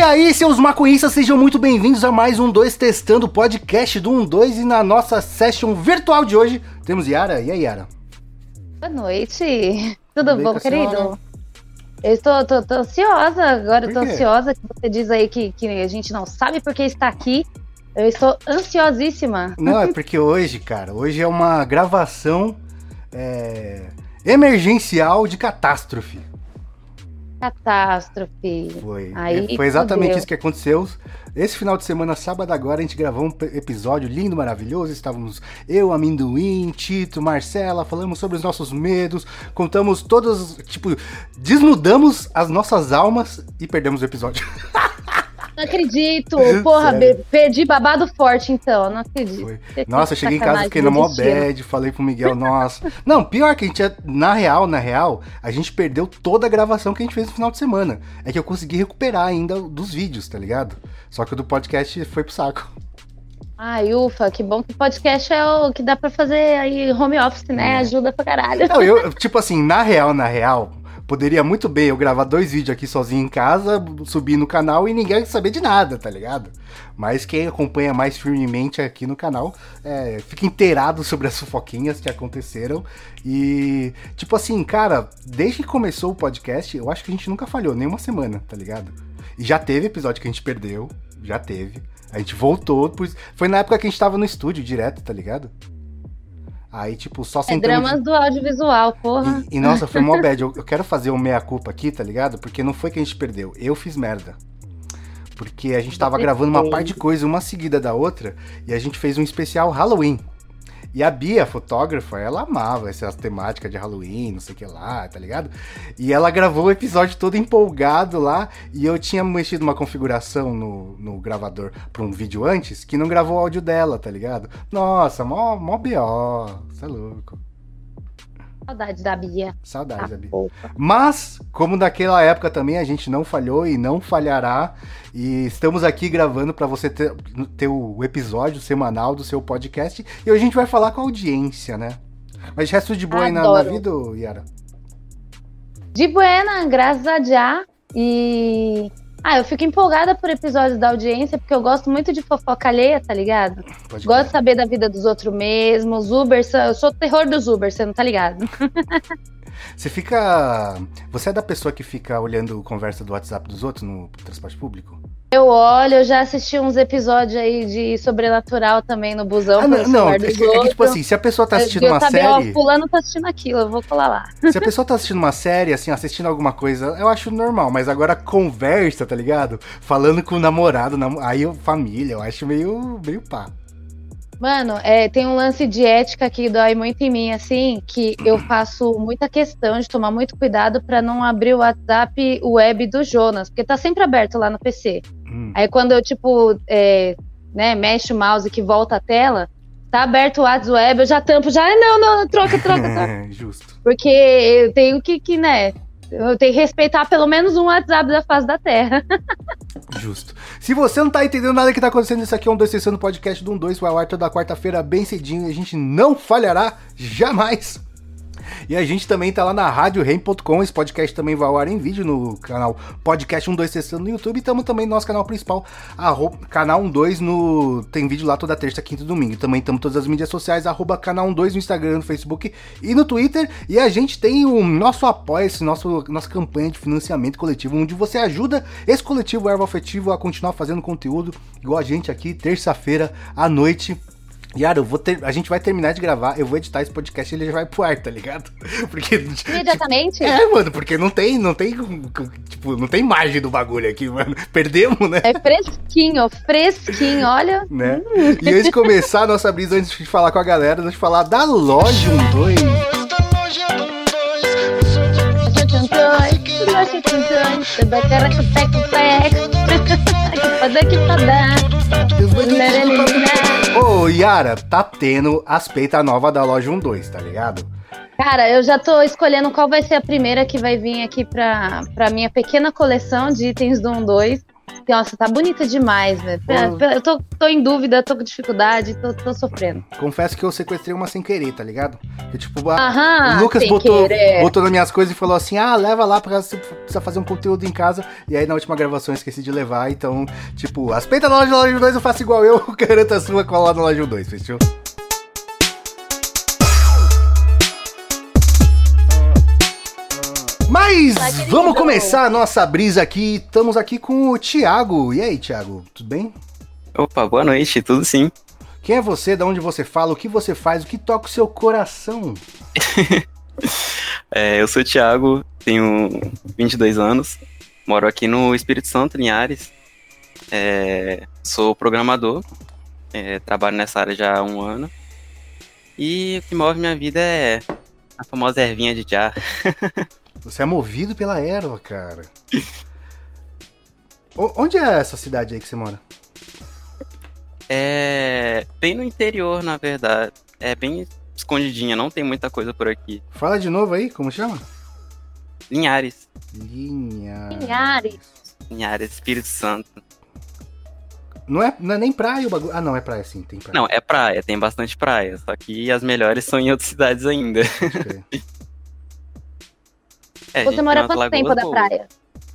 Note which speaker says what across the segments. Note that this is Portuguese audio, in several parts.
Speaker 1: aí, seus maconhistas, sejam muito bem-vindos a mais um 2 Testando, o podcast do 12. E na nossa session virtual de hoje, temos Yara. E aí, Yara?
Speaker 2: Boa noite. Tudo bom, querido? Eu estou ansiosa agora, eu tô ansiosa que você diz aí que a gente não sabe porque está aqui. Eu estou ansiosíssima.
Speaker 1: Não, é porque hoje, cara, hoje é uma gravação emergencial de catástrofe.
Speaker 2: Catástrofe.
Speaker 1: Foi exatamente isso que aconteceu. Esse final de semana, sábado agora, a gente gravou um episódio lindo, maravilhoso. Estávamos eu, Amendoim, Tito, Marcela, falamos sobre os nossos medos, contamos todas, desnudamos as nossas almas e perdemos o episódio.
Speaker 2: Não acredito, porra, perdi babado forte então, não acredito.
Speaker 1: Nossa, eu cheguei em casa, fiquei na mó bad, falei pro Miguel, nossa. Não, pior que a gente, na real, a gente perdeu toda a gravação que a gente fez no final de semana. É que eu consegui recuperar ainda dos vídeos, tá ligado? Só que o do podcast foi pro saco.
Speaker 2: Ai, ufa, que bom que o podcast é o que dá pra fazer aí home office, né? Ajuda pra caralho.
Speaker 1: Não, eu, na real, poderia muito bem eu gravar 2 vídeos aqui sozinho em casa, subir no canal e ninguém saber de nada, tá ligado? Mas quem acompanha mais firmemente aqui no canal fica inteirado sobre as fofoquinhas que aconteceram. E, cara, desde que começou o podcast, eu acho que a gente nunca falhou, nem uma semana, tá ligado? E já teve episódio que a gente perdeu, já teve. A gente voltou, foi na época que a gente tava no estúdio direto, tá ligado? Aí, só sentamos...
Speaker 2: dramas do audiovisual, porra.
Speaker 1: E nossa, foi mó bad. Eu quero fazer um meia-culpa aqui, tá ligado? Porque não foi que a gente perdeu. Eu fiz merda. Porque a gente tava gravando uma par de coisa, uma seguida da outra, e a gente fez um especial Halloween. E a Bia, a fotógrafa, ela amava essas temáticas de Halloween, não sei o que lá, tá ligado? E ela gravou o episódio todo empolgado lá, e eu tinha mexido uma configuração no gravador pra um vídeo antes, que não gravou o áudio dela, tá ligado? Nossa, mó B.O., você é louco.
Speaker 2: Saudade da Bia.
Speaker 1: Saudade da Bia. Mas, como naquela época também a gente não falhou e não falhará, e estamos aqui gravando para você ter o episódio semanal do seu podcast, e hoje a gente vai falar com a audiência, né? Mas resto de boa aí na vida, Yara?
Speaker 2: De buena, graças a Deus. E... eu fico empolgada por episódios da audiência, porque eu gosto muito de fofoca alheia, tá ligado? Gosto de saber da vida dos outros mesmo, os Uber, eu sou o terror dos Uber, você não tá ligado?
Speaker 1: Você é da pessoa que fica olhando conversa do WhatsApp dos outros no transporte público?
Speaker 2: Eu olho, eu já assisti uns episódios aí de Sobrenatural também no busão.
Speaker 1: Se a pessoa tá assistindo uma série...
Speaker 2: fulano tá assistindo aquilo, eu vou colar lá.
Speaker 1: Se a pessoa tá assistindo uma série, assim, assistindo alguma coisa, eu acho normal, mas agora conversa, tá ligado? Falando com o namorado, aí família, eu acho meio pá. Mano,
Speaker 2: tem um lance de ética que dói muito em mim, assim, que eu faço muita questão de tomar muito cuidado pra não abrir o WhatsApp web do Jonas, porque tá sempre aberto lá no PC. Aí quando eu, mexo o mouse que volta a tela, tá aberto o WhatsApp web, eu já tampo, não, troca.
Speaker 1: Justo.
Speaker 2: Porque eu tenho eu tenho que respeitar pelo menos um WhatsApp da face da Terra.
Speaker 1: Justo. Se você não tá entendendo nada que tá acontecendo, isso aqui é um 2 Testando, podcast do 12, vai ao ar toda quarta-feira bem cedinho e a gente não falhará jamais. E a gente também tá lá na RadioRem.com, esse podcast também vai ao ar em vídeo no canal Podcast 12 Testando no YouTube, e estamos também no nosso canal principal, canal 12, tem vídeo lá toda terça, quinta e domingo. Também estamos em todas as mídias sociais, canal 12 no Instagram, no Facebook e no Twitter, e a gente tem o nosso apoia-se, nossa campanha de financiamento coletivo, onde você ajuda esse coletivo Erva Afetivo a continuar fazendo conteúdo, igual a gente aqui, terça-feira à noite. Yara, a gente vai terminar de gravar, eu vou editar esse podcast e ele já vai pro ar, tá ligado? Porque,
Speaker 2: imediatamente?
Speaker 1: Mano, porque não tem margem do bagulho aqui, mano. Perdemos, né?
Speaker 2: É fresquinho, olha.
Speaker 1: Né? E antes de começar a nossa brisa, antes de falar com a galera, antes de falar da Loja 12. Ô, Yara, tá tendo as peitas novas da Loja 12, tá ligado?
Speaker 2: Cara, eu já tô escolhendo qual vai ser a primeira que vai vir aqui pra minha pequena coleção de itens do 12. Nossa, tá bonita demais, velho. Eu tô em dúvida, tô com dificuldade, tô sofrendo.
Speaker 1: Confesso que eu sequestrei uma sem querer, tá ligado? Que, tipo,
Speaker 2: Aham,
Speaker 1: o Lucas
Speaker 2: sem
Speaker 1: botou
Speaker 2: querer.
Speaker 1: nas minhas coisas e falou assim, leva lá pra você precisa fazer um conteúdo em casa. E aí na última gravação eu esqueci de levar, então, tipo, as peitas na loja 2 eu faço igual eu, garanto a sua cola na loja 2, fechou? Mas vamos começar a nossa brisa aqui. Estamos aqui com o Thiago. E aí, Thiago, tudo bem?
Speaker 3: Opa, boa noite, tudo sim.
Speaker 1: Quem é você? De onde você fala? O que você faz? O que toca o seu coração?
Speaker 3: Eu sou o Thiago, tenho 22 anos, moro aqui no Espírito Santo, Linhares. Sou programador, trabalho nessa área já há 1 ano. E o que move minha vida é a famosa ervinha de chá.
Speaker 1: Você é movido pela erva, cara. Onde é essa cidade aí que você mora?
Speaker 3: Bem no interior, na verdade. É bem escondidinha, não tem muita coisa por aqui.
Speaker 1: Fala de novo aí, como chama?
Speaker 3: Linhares.
Speaker 2: Linhares,
Speaker 3: Espírito Santo.
Speaker 1: Não é nem praia o bagulho? Ah, não, é praia sim, tem praia.
Speaker 3: Não, é praia, tem bastante praia. Só que as melhores são em outras cidades ainda.
Speaker 2: Você mora quanto tempo da praia?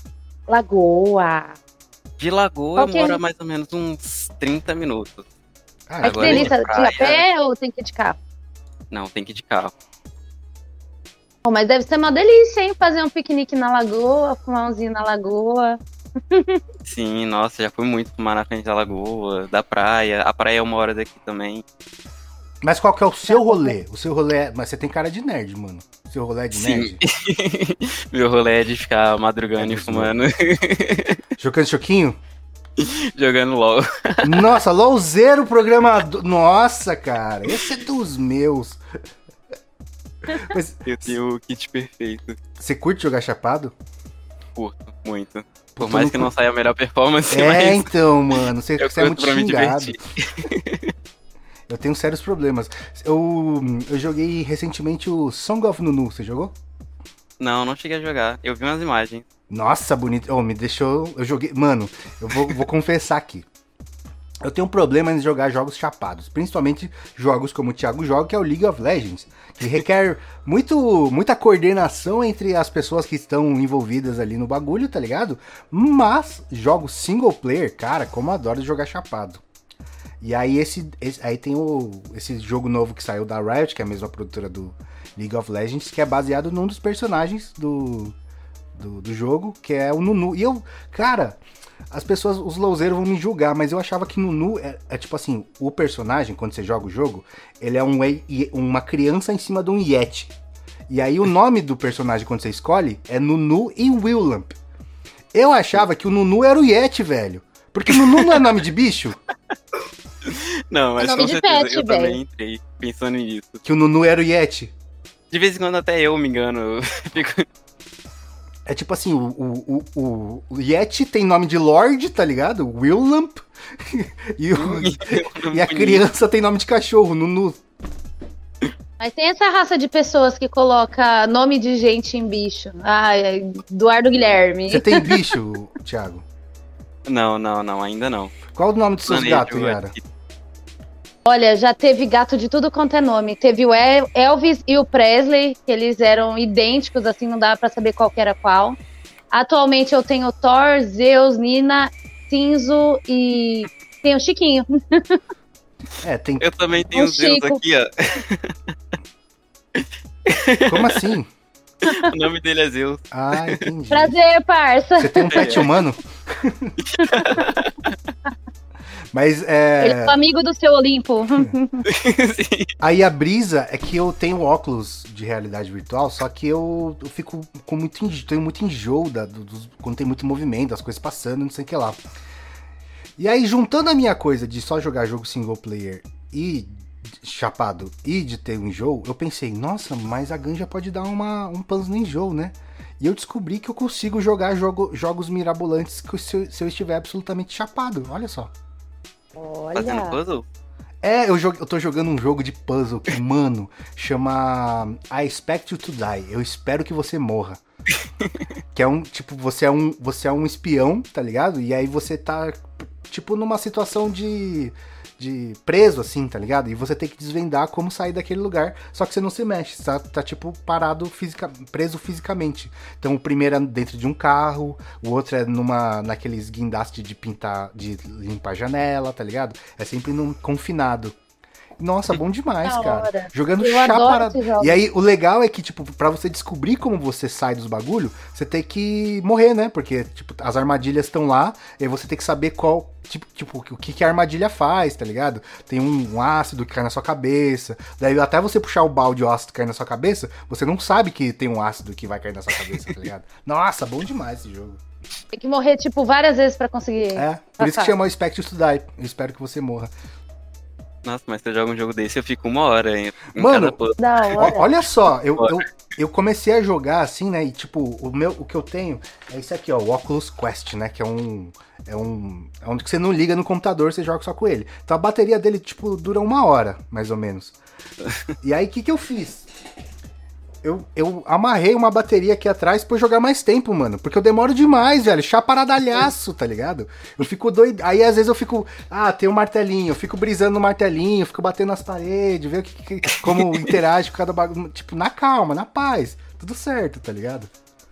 Speaker 2: Lagoa.
Speaker 3: De Lagoa eu moro mais ou menos uns 30 minutos.
Speaker 2: Que delícia, de a pé ou tem que ir de carro?
Speaker 3: Não, tem que ir de carro.
Speaker 2: Mas deve ser uma delícia, hein? Fazer um piquenique na lagoa, fumar umzinho na lagoa.
Speaker 3: Sim, nossa, já fui muito fumar na frente da lagoa, da praia. A praia é 1 hora daqui também.
Speaker 1: Mas qual que é o seu rolê? O seu rolê Mas você tem cara de nerd, mano. O seu rolê é de nerd?
Speaker 3: Meu rolê é de ficar madrugando e fumando.
Speaker 1: Jogando choquinho?
Speaker 3: Jogando LOL.
Speaker 1: Nossa, LOLzeiro programador. Nossa, cara, esse é dos meus. Mas,
Speaker 3: eu tenho o kit perfeito.
Speaker 1: Você curte jogar chapado?
Speaker 3: Curto, muito. Por mais que não saia a melhor performance,
Speaker 1: mas... então, mano, você é muito
Speaker 3: pra
Speaker 1: xingado.
Speaker 3: Me divertir.
Speaker 1: Eu tenho sérios problemas. Eu joguei recentemente o Song of Nunu, você jogou?
Speaker 3: Não cheguei a jogar. Eu vi umas imagens.
Speaker 1: Nossa, bonito. Me deixou... Eu joguei... Mano, eu vou confessar aqui. Eu tenho um problema em jogar jogos chapados. Principalmente jogos como o Thiago joga, que é o League of Legends. Que requer muita coordenação entre as pessoas que estão envolvidas ali no bagulho, tá ligado? Mas jogos single player, cara, como eu adoro jogar chapado. E aí aí tem esse jogo novo que saiu da Riot, que é a mesma produtora do League of Legends, que é baseado num dos personagens do jogo, que é o Nunu. E eu, cara, as pessoas, os louzeiros vão me julgar, mas eu achava que Nunu é tipo assim, o personagem, quando você joga o jogo, ele é uma criança em cima de um Yeti. E aí o nome do personagem, quando você escolhe, é Nunu e Willamp. Eu achava que o Nunu era o Yeti, velho. Porque Nunu não é nome de bicho?
Speaker 3: Não, mas com certeza
Speaker 2: pet,
Speaker 3: eu também entrei pensando nisso.
Speaker 1: Que o Nunu era o Yeti?
Speaker 3: De vez em quando até eu me engano.
Speaker 1: É tipo assim, o Yeti tem nome de Lorde, tá ligado? Willamp. E a criança tem nome de cachorro, Nunu.
Speaker 2: Mas tem essa raça de pessoas que coloca nome de gente em bicho. Eduardo Guilherme.
Speaker 1: Você tem bicho, Thiago?
Speaker 3: Não, ainda não.
Speaker 1: Qual o nome dos seus gatos, Yara?
Speaker 2: Olha, já teve gato de tudo quanto é nome. Teve o Elvis e o Presley, que eles eram idênticos, assim, não dava pra saber qual que era qual. Atualmente eu tenho Thor, Zeus, Nina, Cinzo e tem o Chiquinho.
Speaker 1: Tem...
Speaker 3: Eu também tenho o Zeus aqui, ó.
Speaker 1: Como assim?
Speaker 3: O nome dele é Zeus.
Speaker 1: Ah, entendi.
Speaker 2: Prazer, parça.
Speaker 1: Você tem um pet humano? Mas
Speaker 2: Ele é o amigo do seu Olimpo.
Speaker 1: Aí a brisa é que eu tenho óculos de realidade virtual, só que eu fico com tenho muito enjoo quando tem muito movimento, as coisas passando, não sei o que lá. E aí, juntando a minha coisa de só jogar jogo single player e chapado e de ter um enjoo, eu pensei, nossa, mas a ganja pode dar um puzzle no enjoo, né? E eu descobri que eu consigo jogar jogos mirabolantes se eu estiver absolutamente chapado, olha só.
Speaker 2: Olha.
Speaker 3: Fazendo puzzle?
Speaker 1: Eu tô jogando um jogo de puzzle que, mano, chama I Expect You to Die. Eu espero que você morra. Que é tipo, você é um espião, tá ligado? E aí você tá, tipo, numa situação de preso, assim, tá ligado? E você tem que desvendar como sair daquele lugar, só que você não se mexe, tá tipo, parado, preso fisicamente. Então o primeiro é dentro de um carro, o outro é naqueles guindastes de pintar, de limpar a janela, tá ligado? É sempre confinado. Nossa, bom demais, cara. Jogando chaparado. E aí, o legal é que, tipo, pra você descobrir como você sai dos bagulho, você tem que morrer, né? Porque, tipo, as armadilhas estão lá, e aí você tem que saber qual, tipo, o que a armadilha faz, tá ligado? Tem um ácido que cai na sua cabeça. Daí, até você puxar o balde, o ácido cair na sua cabeça, você não sabe que tem um ácido que vai cair na sua cabeça, tá ligado? Nossa, bom demais esse jogo.
Speaker 2: Tem que morrer, tipo, várias vezes pra conseguir.
Speaker 1: Por isso que chama o Expect You to Die. Eu espero que você morra.
Speaker 3: Nossa, mas se eu jogo um jogo desse, eu fico 1 hora em
Speaker 1: Cada
Speaker 3: puzzle.
Speaker 1: Olha só, eu comecei a jogar assim, né? E tipo, o que eu tenho é esse aqui, ó, o Oculus Quest, né? Que é um que você não liga no computador, você joga só com ele. Então a bateria dele, tipo, dura 1 hora, mais ou menos. E aí, o que eu fiz? Eu amarrei uma bateria aqui atrás pra eu jogar mais tempo, mano. Porque eu demoro demais, velho. Chaparadalhaço, tá ligado? Eu fico doido. Aí, às vezes, eu fico... tem um martelinho. Eu fico brisando no martelinho. Fico batendo nas paredes. Ver como interage com cada bagulho. Tipo, na calma, na paz. Tudo certo, tá ligado?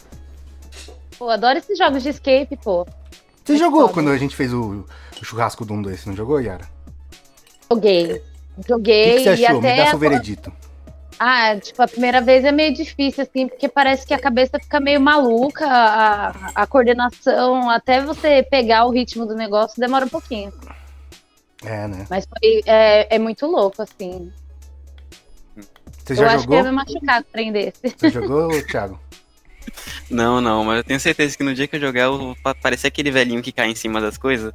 Speaker 2: Pô, adoro esses jogos de escape, pô.
Speaker 1: Você jogou quando a gente fez o churrasco do 1-2? Você não jogou, Yara?
Speaker 2: Joguei.
Speaker 1: O que você achou? Me dá seu veredito.
Speaker 2: Tipo, a primeira vez é meio difícil, assim, porque parece que a cabeça fica meio maluca, a coordenação, até você pegar o ritmo do negócio, demora um pouquinho.
Speaker 1: Né?
Speaker 2: Mas é muito louco, assim.
Speaker 1: Você já jogou?
Speaker 2: Acho que ia me machucar aprender.
Speaker 1: Você jogou, Thiago?
Speaker 3: Não, mas eu tenho certeza que no dia que eu jogar, eu vou parecer aquele velhinho que cai em cima das coisas.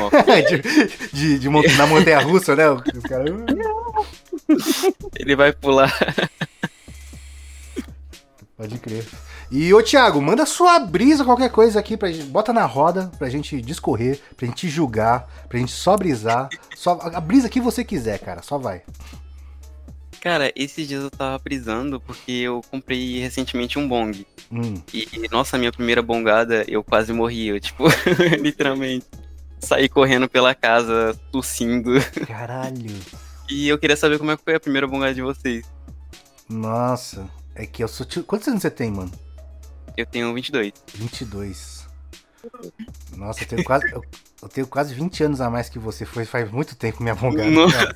Speaker 1: Na montanha-russa, né? Os caras...
Speaker 3: Ele vai pular.
Speaker 1: Pode crer. E, ô Thiago, manda sua brisa, qualquer coisa aqui, bota na roda pra gente discorrer, pra gente julgar, pra gente só brisar. A brisa que você quiser, cara, só vai.
Speaker 3: Cara, esses dias eu tava brisando porque eu comprei recentemente um bong. E, nossa, minha primeira bongada, eu quase morri. Eu, tipo, literalmente, saí correndo pela casa, tossindo.
Speaker 1: Caralho.
Speaker 3: E eu queria saber como é que foi a primeira bongada de vocês.
Speaker 1: Nossa, é que eu sou... Quantos anos você tem, mano?
Speaker 3: Eu tenho 22.
Speaker 1: 22. Nossa, eu tenho quase 20 anos a mais que você. Faz muito tempo minha bongada.
Speaker 3: Nossa.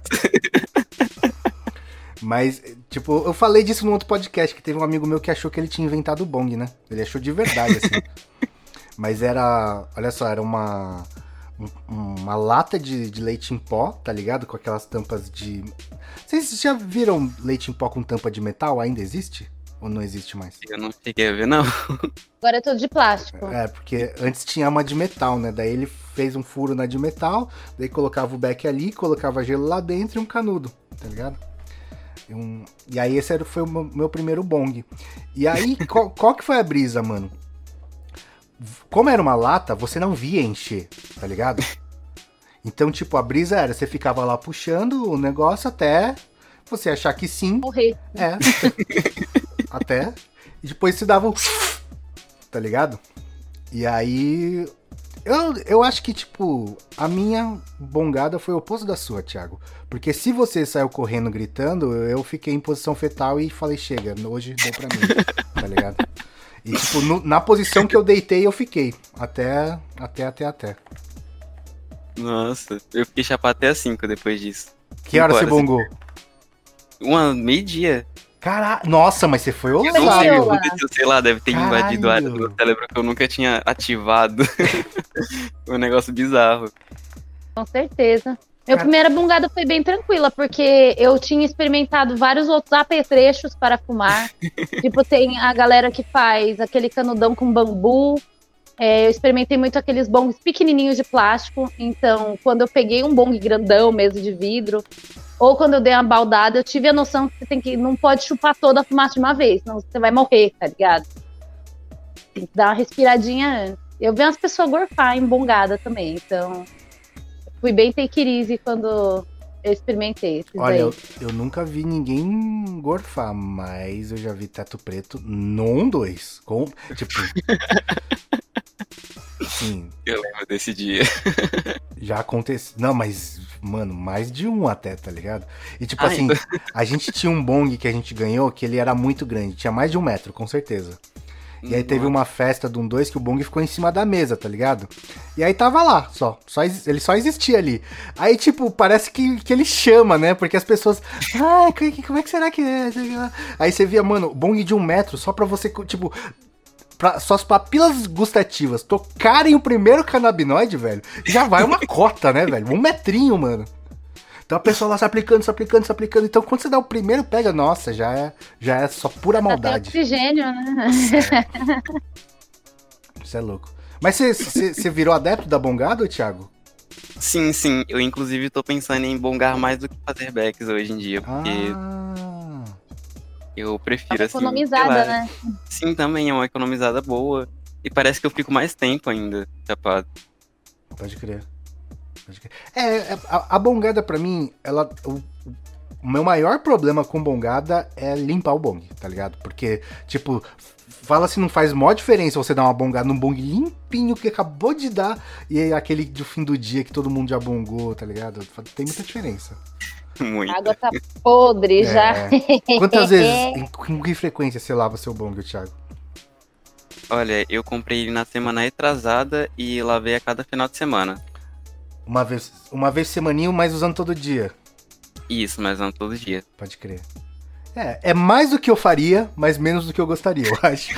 Speaker 1: Mas, tipo, eu falei disso num outro podcast, que teve um amigo meu que achou que ele tinha inventado o bong, né? Ele achou de verdade, assim. Mas olha só, era uma lata de leite em pó, tá ligado? Com aquelas tampas de... Vocês já viram leite em pó com tampa de metal? Ainda existe? Ou não existe mais?
Speaker 3: Eu não cheguei a ver, não.
Speaker 2: Agora é tudo de plástico.
Speaker 1: Porque antes tinha uma de metal, né? Daí ele fez um furo na de metal, daí colocava o beck ali, colocava gelo lá dentro e um canudo, tá ligado? E aí esse foi o meu primeiro bong. E aí, qual que foi a brisa, mano? Como era uma lata, você não via encher, tá ligado? Então, tipo, a brisa era, você ficava lá puxando o negócio até você achar que sim.
Speaker 2: Morrer.
Speaker 1: Até. E depois você dava tá ligado? E aí... Eu acho que, tipo, a minha bongada foi o oposto da sua, Thiago. Porque se você saiu correndo gritando, eu fiquei em posição fetal e falei, chega, hoje deu pra mim, tá ligado? E, tipo, na posição que eu deitei, eu fiquei. Até.
Speaker 3: Nossa, eu fiquei chapado até as 5 depois disso.
Speaker 1: Que hora você bongou?
Speaker 3: Meio-dia.
Speaker 1: Caralho, nossa, mas você foi ousado.
Speaker 3: Eu não sei o que aconteceu, sei lá, deve ter invadido a área do
Speaker 1: Caralho.
Speaker 3: meu cérebro que eu nunca tinha ativado. Foi um negócio bizarro.
Speaker 2: Com certeza. Minha primeira bongada foi bem tranquila, porque eu tinha experimentado vários outros apetrechos para fumar. Tipo, tem a galera que faz aquele canudão com bambu. Eu experimentei muito aqueles bongs pequenininhos de plástico. Então, quando eu peguei um bong grandão mesmo de vidro, ou quando eu dei uma baldada, eu tive a noção que você não pode chupar toda a fumaça de uma vez, senão você vai morrer, tá ligado? Tem que dar uma respiradinha antes. Eu vi umas pessoas gorfar em bongada também, então... Fui bem take it easy quando experimentei esses
Speaker 1: Olha,
Speaker 2: daí.
Speaker 1: eu nunca vi ninguém gorfar, mas eu já vi teto preto num 2. Tipo. Sim.
Speaker 3: Eu lembro desse dia.
Speaker 1: Já aconteceu. Não, mas, mano, mais de um até, tá ligado? E tipo assim, a gente tinha um bong que a gente ganhou que ele era muito grande, tinha mais de 1 metro, com certeza. E aí teve uma festa de um 2 que o bong ficou em cima da mesa, tá ligado? E aí tava lá, ele só existia ali. Aí, tipo, parece que ele chama, né? Porque as pessoas, como é que será que é? Aí você via, mano, bong de 1 metro só pra você, tipo, pra suas papilas gustativas tocarem o primeiro canabinoide, velho, já vai uma cota, né, velho? 1 metrinho, mano. Então a pessoa lá se aplicando. Então quando você dá o primeiro, pega, nossa, já é só pura maldade.
Speaker 2: Até oxigênio, né?
Speaker 1: Isso é louco. Mas você virou adepto da bongada, Thiago?
Speaker 3: Sim. Eu, inclusive, tô pensando em bongar mais do que fazer backs hoje em dia, porque eu prefiro, assim...
Speaker 2: economizada, né?
Speaker 3: Sim, também é uma economizada boa. E parece que eu fico mais tempo ainda chapado.
Speaker 1: Pode crer. A bongada pra mim, o meu maior problema com bongada é limpar o bong, tá ligado? Porque, tipo, fala se não faz maior diferença você dar uma bongada num bong limpinho que acabou de dar e aquele do fim do dia que todo mundo já bongou, tá ligado? Tem muita diferença.
Speaker 3: Muito.
Speaker 2: A água tá podre já.
Speaker 1: Quantas vezes, com que frequência você lava seu bong, Thiago?
Speaker 3: Olha, eu comprei ele na semana retrasada e lavei a cada final de semana.
Speaker 1: Uma vez semaninho, mas usando todo dia.
Speaker 3: Isso, mas não todo dia.
Speaker 1: Pode crer. É mais do que eu faria, mas menos do que eu gostaria, eu acho.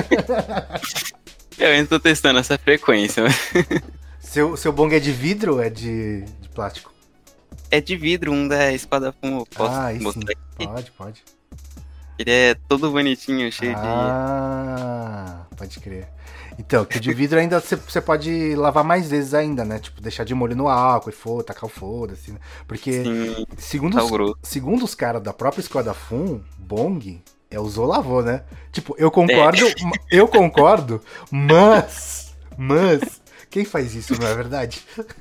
Speaker 3: Eu ainda tô testando essa frequência.
Speaker 1: Seu bong é de vidro ou é de plástico?
Speaker 3: É de vidro, um da Espada Fumo. Posso mostrar aqui?
Speaker 1: Pode.
Speaker 3: Ele é todo bonitinho, cheio de...
Speaker 1: Pode crer. Então, que o de vidro ainda você pode lavar mais vezes ainda, né? Tipo, deixar de molho no álcool e tacar o foda-se, né? Porque, segundo os caras da própria Espada Fum, bong usou, lavou, né? Tipo, eu concordo, mas, quem faz isso, não é verdade?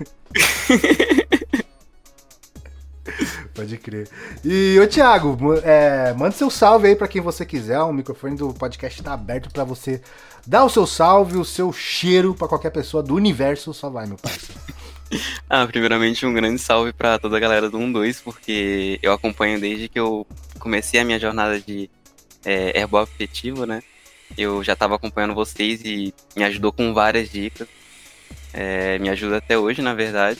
Speaker 1: Pode crer. E, ô Thiago, manda seu salve aí pra quem você quiser. O microfone do podcast tá aberto pra você dar o seu salve, o seu cheiro pra qualquer pessoa do universo. Só vai, meu parceiro.
Speaker 3: Primeiramente um grande salve pra toda a galera do 1-2, porque eu acompanho desde que eu comecei a minha jornada de herbal afetivo, né? Eu já tava acompanhando vocês e me ajudou com várias dicas. Me ajuda até hoje, na verdade.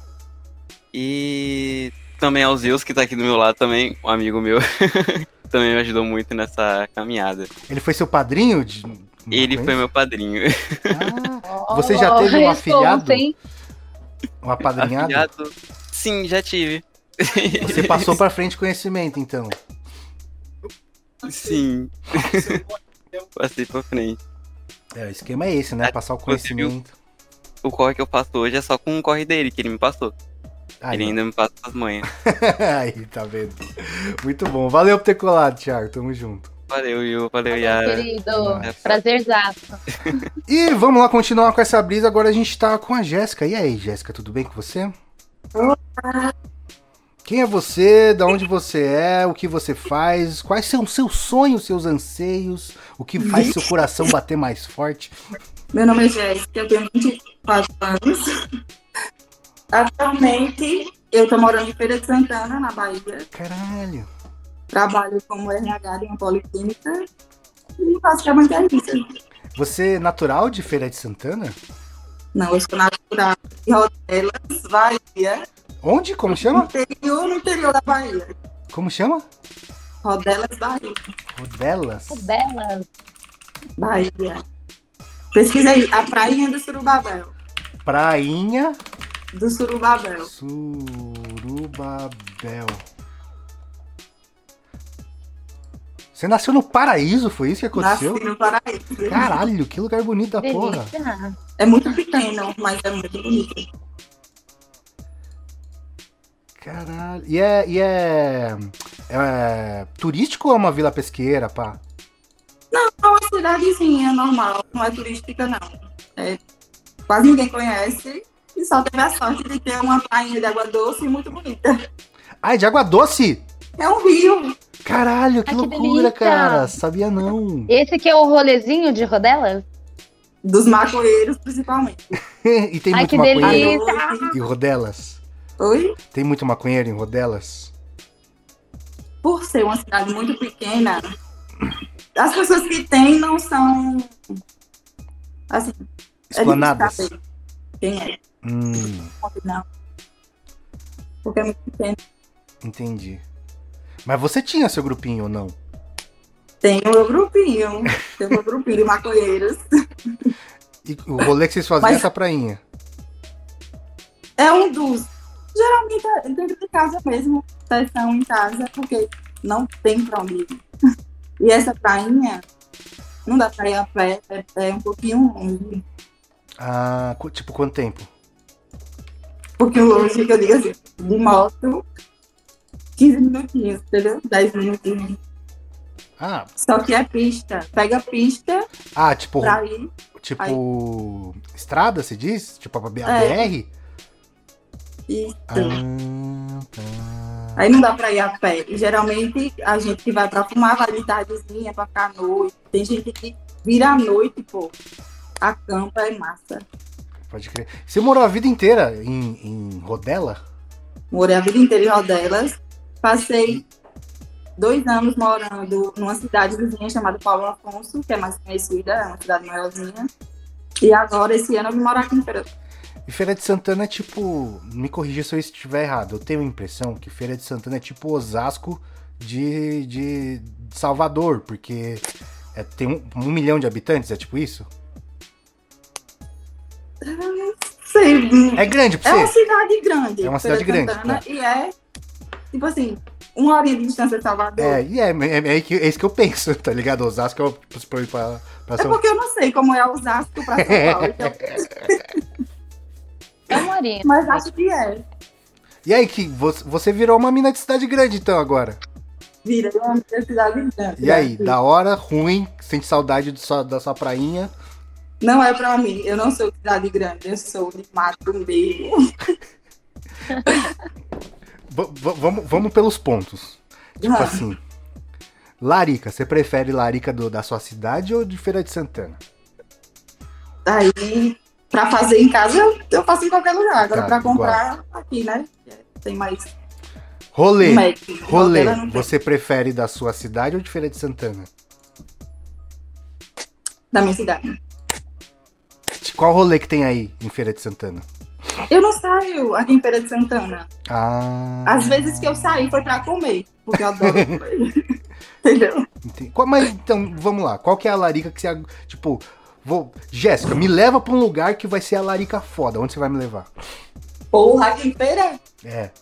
Speaker 3: E também ao Zeus, que tá aqui do meu lado também, um amigo meu, também me ajudou muito nessa caminhada.
Speaker 1: Ele foi seu padrinho?
Speaker 3: Ele foi meu padrinho.
Speaker 1: Você já teve um afilhado? Um apadrinhado?
Speaker 3: Afilhado? Sim, já tive.
Speaker 1: Você passou pra frente conhecimento, então?
Speaker 3: Sim. Passei pra frente.
Speaker 1: O esquema é esse, né? Passar o conhecimento.
Speaker 3: O corre que eu faço hoje é só com o corre dele, que ele me passou. Ele ainda me passa as manhas.
Speaker 1: Aí, tá vendo? Muito bom. Valeu por ter colado, Thiago. Tamo junto.
Speaker 3: Valeu, Will. Valeu, Yara.
Speaker 2: Querido. Prazerzaço.
Speaker 1: E vamos lá continuar com essa brisa. Agora a gente tá com a Jéssica. E aí, Jéssica, tudo bem com você?
Speaker 4: Olá.
Speaker 1: Quem é você? Da onde você é? O que você faz? Quais são os seus sonhos, seus anseios? O que faz seu coração bater mais forte?
Speaker 4: Meu nome é Jéssica, eu tenho 24 anos. Atualmente, eu tô morando em Feira de Santana, na Bahia.
Speaker 1: Caralho.
Speaker 4: Trabalho como RH em uma policlínica e basicamente é isso.
Speaker 1: Você é natural de Feira de Santana?
Speaker 4: Não, eu sou natural de Rodelas, Bahia.
Speaker 1: Onde? Como chama?
Speaker 4: No interior da Bahia.
Speaker 1: Como chama?
Speaker 4: Rodelas, Bahia.
Speaker 1: Rodelas?
Speaker 2: Rodelas.
Speaker 4: Bahia. Pesquisa aí, a prainha do Surubabel.
Speaker 1: Prainha
Speaker 4: do Surubabel.
Speaker 1: Surubabel. Você nasceu no Paraíso, foi isso que aconteceu?
Speaker 4: Nasci no Paraíso.
Speaker 1: Caralho, que lugar bonito da porra.
Speaker 4: É muito pequeno, mas é muito bonito.
Speaker 1: Caralho. E é turístico ou é uma vila pesqueira, pá?
Speaker 4: Não, é uma cidadezinha normal, não é turística não. Quase ninguém conhece e só teve a sorte de ter uma prainha de água doce e muito bonita.
Speaker 1: Ah, é de água doce?
Speaker 4: É um rio.
Speaker 1: Caralho, que
Speaker 2: Ai, que
Speaker 1: loucura,
Speaker 2: delícia.
Speaker 1: cara. Sabia não.
Speaker 2: Esse que é o rolezinho de rodelas?
Speaker 4: Dos maconheiros, principalmente.
Speaker 1: E tem
Speaker 2: Ai,
Speaker 1: muito
Speaker 2: que
Speaker 1: maconheiro
Speaker 2: delícia.
Speaker 1: em Rodelas?
Speaker 4: Oi?
Speaker 1: Tem muito maconheiro em Rodelas?
Speaker 4: Por ser uma cidade muito pequena, as pessoas que tem não são, assim,
Speaker 1: Explanadas?
Speaker 4: é difícil saber quem é. Não. Porque é muito pequeno.
Speaker 1: Entendi. Mas você tinha seu grupinho ou não?
Speaker 4: Tem o meu grupinho. Tem o meu grupinho de maconheiros.
Speaker 1: E o rolê que vocês faziam
Speaker 4: Mas-
Speaker 1: essa prainha?
Speaker 4: É um dos. Geralmente é dentro de casa mesmo. Sessão em casa, porque não tem pra onde ir. E essa prainha, não dá pra ir a pé, é um pouquinho longe.
Speaker 1: Ah, tipo, quanto tempo?
Speaker 4: Um pouquinho longe, que eu digo assim, de moto, 15 minutinhos, entendeu? 10 minutinhos.
Speaker 1: Ah,
Speaker 4: Só que é pista. Pega a pista
Speaker 1: tipo,
Speaker 4: pra ir.
Speaker 1: estrada, se diz? Tipo, a
Speaker 4: É.
Speaker 1: BR?
Speaker 4: Isso.
Speaker 1: Tá.
Speaker 4: Aí não dá pra ir a pé. E, geralmente a gente que vai pra fumar vai de tardezinha, pra ficar à noite. Tem gente que vira à noite, pô. Acampa, é massa.
Speaker 1: Pode crer. Você morou a vida inteira em Rodela?
Speaker 4: Morei a vida inteira em Rodelas. Passei 2 anos morando numa cidade vizinha chamada Paulo Afonso, que é mais conhecida, é uma cidade maiorzinha. E agora, esse ano, eu vim morar aqui em Feira.
Speaker 1: E Feira de Santana é tipo... Me corrija se eu estiver errado. Eu tenho a impressão que Feira de Santana é tipo Osasco de Salvador, porque tem 1 milhão de habitantes, é tipo isso?
Speaker 4: Sei,
Speaker 1: É grande pra
Speaker 4: é uma
Speaker 1: você?
Speaker 4: cidade grande.
Speaker 1: É uma
Speaker 4: Feira
Speaker 1: cidade
Speaker 4: de
Speaker 1: grande,
Speaker 4: Santana,
Speaker 1: tá.
Speaker 4: E é, tipo assim, 1 horinha de distância de Salvador.
Speaker 1: É isso que eu penso, tá ligado? Osasco é o pra
Speaker 4: É
Speaker 1: São...
Speaker 4: porque eu não sei como é Osasco pra São Paulo. Então,
Speaker 2: É uma horinha.
Speaker 4: mas acho que é.
Speaker 1: E aí, que você virou uma mina de cidade grande então agora?
Speaker 4: Vira uma cidade grande.
Speaker 1: E aí, da hora, ruim, sente saudade da sua prainha?
Speaker 4: Não é pra mim. Eu não sou de cidade grande. Eu sou de mato mesmo.
Speaker 1: Vamos pelos pontos. Tipo
Speaker 4: Ah.
Speaker 1: assim, Larica, você prefere Larica da sua cidade ou de Feira de Santana?
Speaker 4: Aí, pra fazer em casa, eu faço em qualquer lugar. Agora,
Speaker 1: Tá,
Speaker 4: pra comprar, aqui, né? Tem mais
Speaker 1: Rolê,
Speaker 4: Mac.
Speaker 1: rolê,
Speaker 4: Rodela não tem.
Speaker 1: você prefere da sua cidade ou de Feira de Santana?
Speaker 4: Da minha cidade.
Speaker 1: Qual rolê que tem aí em Feira de Santana?
Speaker 4: Eu não saio aqui em Feira de Santana.
Speaker 1: Ah.
Speaker 4: Às vezes que eu saí foi pra comer, porque eu adoro comer. Entendeu?
Speaker 1: Entendi. Mas então, vamos lá. Qual que é a larica que você... Tipo, Jéssica, me leva pra um lugar que vai ser a larica foda. Onde você vai me levar?
Speaker 4: Porra, aqui em Feira?
Speaker 1: É.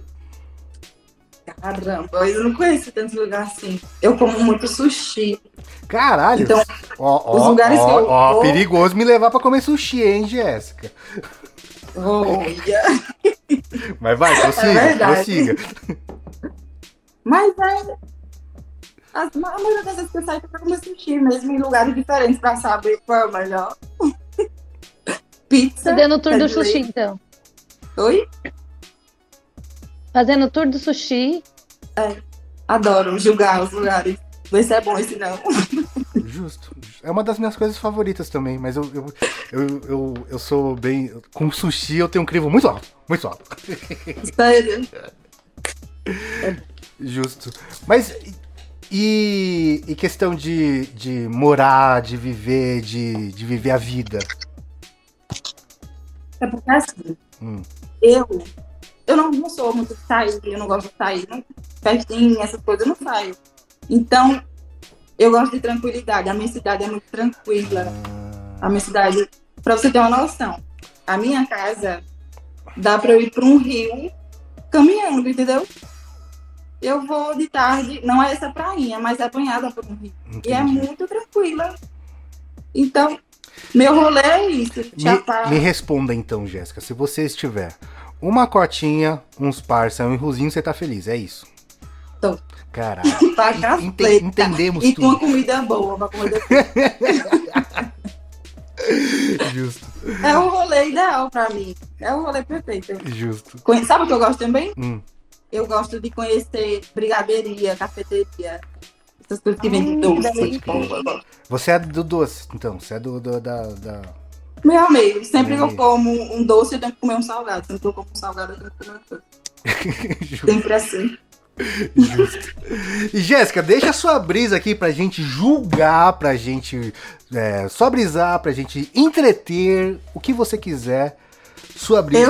Speaker 4: Caramba, eu não conheço tantos lugares assim. Eu como muito sushi.
Speaker 1: Caralho.
Speaker 4: Então,
Speaker 1: ó,
Speaker 4: os lugares que eu vou-
Speaker 1: perigoso me levar pra comer sushi, hein, Jéssica?
Speaker 4: Olha.
Speaker 1: Mas vai, prossiga,
Speaker 4: verdade.
Speaker 1: prossiga.
Speaker 4: Mas a maioria das vezes que eu saio pra comer sushi, mesmo em lugares diferentes, pra saber qual é o melhor. Pizza.
Speaker 2: Fazendo o tour do
Speaker 4: quer dizer-
Speaker 2: sushi, então.
Speaker 4: Oi?
Speaker 2: Fazendo o tour do sushi.
Speaker 4: Adoro julgar os lugares. Ver se é bom esse não.
Speaker 1: Justo. É uma das minhas coisas favoritas também, mas eu sou bem... Com sushi eu tenho um crivo muito alto, muito alto.
Speaker 4: Sério.
Speaker 1: Justo. Mas e questão de morar, de viver a vida?
Speaker 4: É porque assim,
Speaker 1: Hum.
Speaker 4: eu não sou muito de sair, eu não gosto de sair. Festinha, essas coisas, eu não saio. Então, eu gosto de tranquilidade. A minha cidade é muito tranquila. A minha cidade, pra você ter uma noção, a minha casa dá pra eu ir pra um rio caminhando, entendeu? Eu vou de tarde, não é essa prainha, mas é banhada por um rio. E é
Speaker 1: Entendi.
Speaker 4: muito tranquila. Então, meu rolê é isso. Chapar.
Speaker 1: Me responda então, Jéssica. Se você estiver uma cotinha, uns parça, um enruzinho, você tá feliz, é isso?
Speaker 4: Tô.
Speaker 1: Caralho.
Speaker 4: Pra caceta.
Speaker 1: Entendemos
Speaker 4: E com uma
Speaker 1: tudo.
Speaker 4: comida boa, uma comida
Speaker 1: Justo,
Speaker 4: É o rolê ideal pra mim. É o rolê perfeito.
Speaker 1: justo.
Speaker 4: Sabe o que eu gosto também? Eu gosto de conhecer brigadeiria, cafeteria, essas coisas que vendem doce.
Speaker 1: Você é do doce, então? Você é da...
Speaker 4: Meu amigo, sempre que eu como um doce, eu tenho que comer um salgado. Sempre que eu como um salgado, eu tenho que comer um doce. Sempre assim.
Speaker 1: Justo. E Jéssica, deixa a sua brisa aqui pra gente julgar, pra gente só brisar, pra gente entreter, o que você quiser. Sua brisa.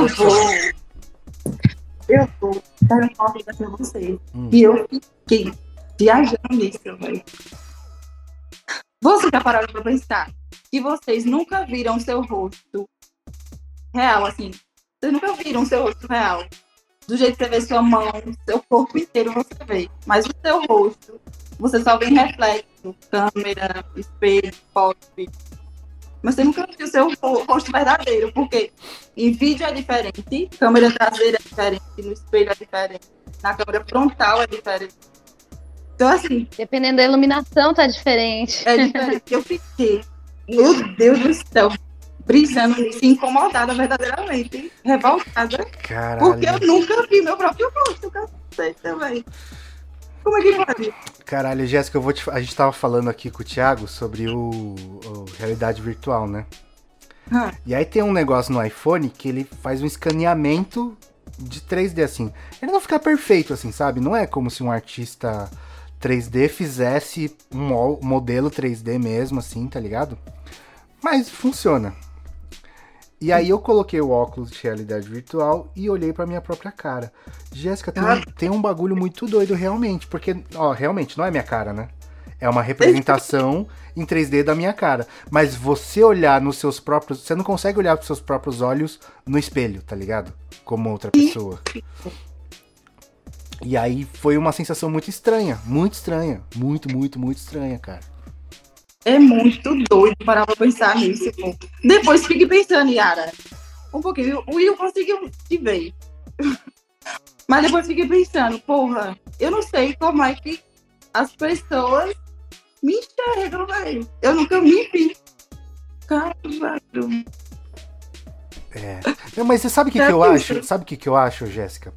Speaker 4: Eu vou dar uma dica pra vocês. E eu fiquei viajando nisso, velho. Você já pararam pra pensar que vocês nunca viram seu rosto real, assim? Vocês nunca viram seu rosto real? Do jeito que você vê sua mão, seu corpo inteiro você vê. Mas o seu rosto, você só vê em reflexo, câmera, espelho, foto. Mas você nunca viu o seu rosto verdadeiro, porque em vídeo é diferente, câmera traseira é diferente, no espelho é diferente, na câmera frontal é diferente. Então, assim...
Speaker 2: Dependendo da iluminação, tá diferente.
Speaker 4: É diferente. Eu fiquei, meu Deus do céu, brisando nisso, incomodada verdadeiramente, revoltada.
Speaker 1: Caralho.
Speaker 4: Porque eu nunca vi meu próprio rosto, cacete também. Como é que pode?
Speaker 1: Caralho, Jéssica, a gente tava falando aqui com o Thiago sobre o realidade virtual, né? E aí tem um negócio no iPhone que ele faz um escaneamento de 3D, assim. Ele não fica perfeito, assim, sabe? Não é como se um artista 3D fizesse um modelo 3D mesmo, assim, tá ligado? Mas funciona. E aí eu coloquei o óculos de realidade virtual e olhei pra minha própria cara. Jéssica, tem um bagulho muito doido realmente, porque, realmente não é minha cara, né? É uma representação em 3D da minha cara. Mas você olhar nos seus próprios... Você não consegue olhar pros seus próprios olhos no espelho, tá ligado? Como outra pessoa. E aí foi uma sensação muito estranha. Muito estranha. Muito, muito, muito estranha, cara.
Speaker 4: É muito doido parar pra pensar nisso, pô. Depois fique pensando, Yara. Um pouquinho. O Will conseguiu te ver. Mas depois fique pensando, porra, eu não sei como é que as pessoas me enxergam, velho. Eu nunca me vi. Caralho.
Speaker 1: Não, mas você sabe o que eu acho? Sabe o que eu acho, Jéssica?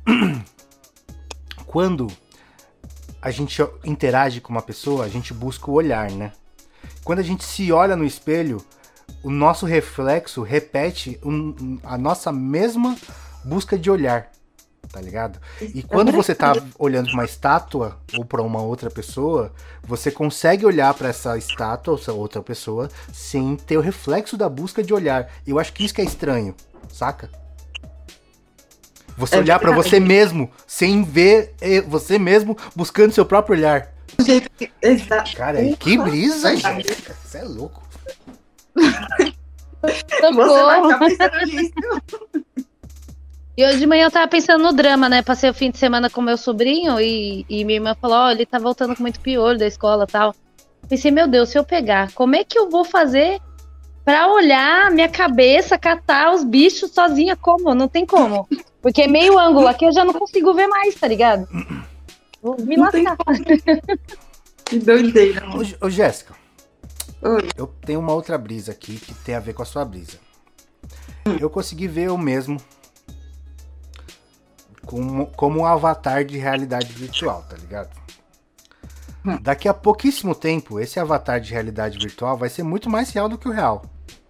Speaker 1: Quando a gente interage com uma pessoa, a gente busca o olhar, né? Quando a gente se olha no espelho, o nosso reflexo repete a nossa mesma busca de olhar, tá ligado? E quando você tá olhando pra uma estátua ou pra uma outra pessoa, você consegue olhar pra essa estátua ou essa outra pessoa sem ter o reflexo da busca de olhar. Eu acho que isso que é estranho, saca? Você olhar pra você mesmo sem ver você mesmo buscando seu próprio olhar.
Speaker 4: Exato.
Speaker 1: Cara, que brisa, gente. Você é louco.
Speaker 4: Você vai ficar pensando nisso.
Speaker 2: E hoje de manhã eu tava pensando no drama, né? Passei o fim de semana com meu sobrinho e minha irmã falou, ele tá voltando com muito piolho da escola e tal. Pensei, meu Deus, se eu pegar, como é que eu vou fazer pra olhar minha cabeça, catar os bichos sozinha? Como? Não tem como. Porque meio ângulo aqui eu já não consigo ver mais, tá ligado? Vou me lascar.
Speaker 4: Que doideira, mano.
Speaker 1: Ô, Jéssica.
Speaker 4: Oi.
Speaker 1: Eu tenho uma outra brisa aqui que tem a ver com a sua brisa. Eu consegui ver eu mesmo como um avatar de realidade virtual, tá ligado? Daqui a pouquíssimo tempo, esse avatar de realidade virtual vai ser muito mais real do que o real.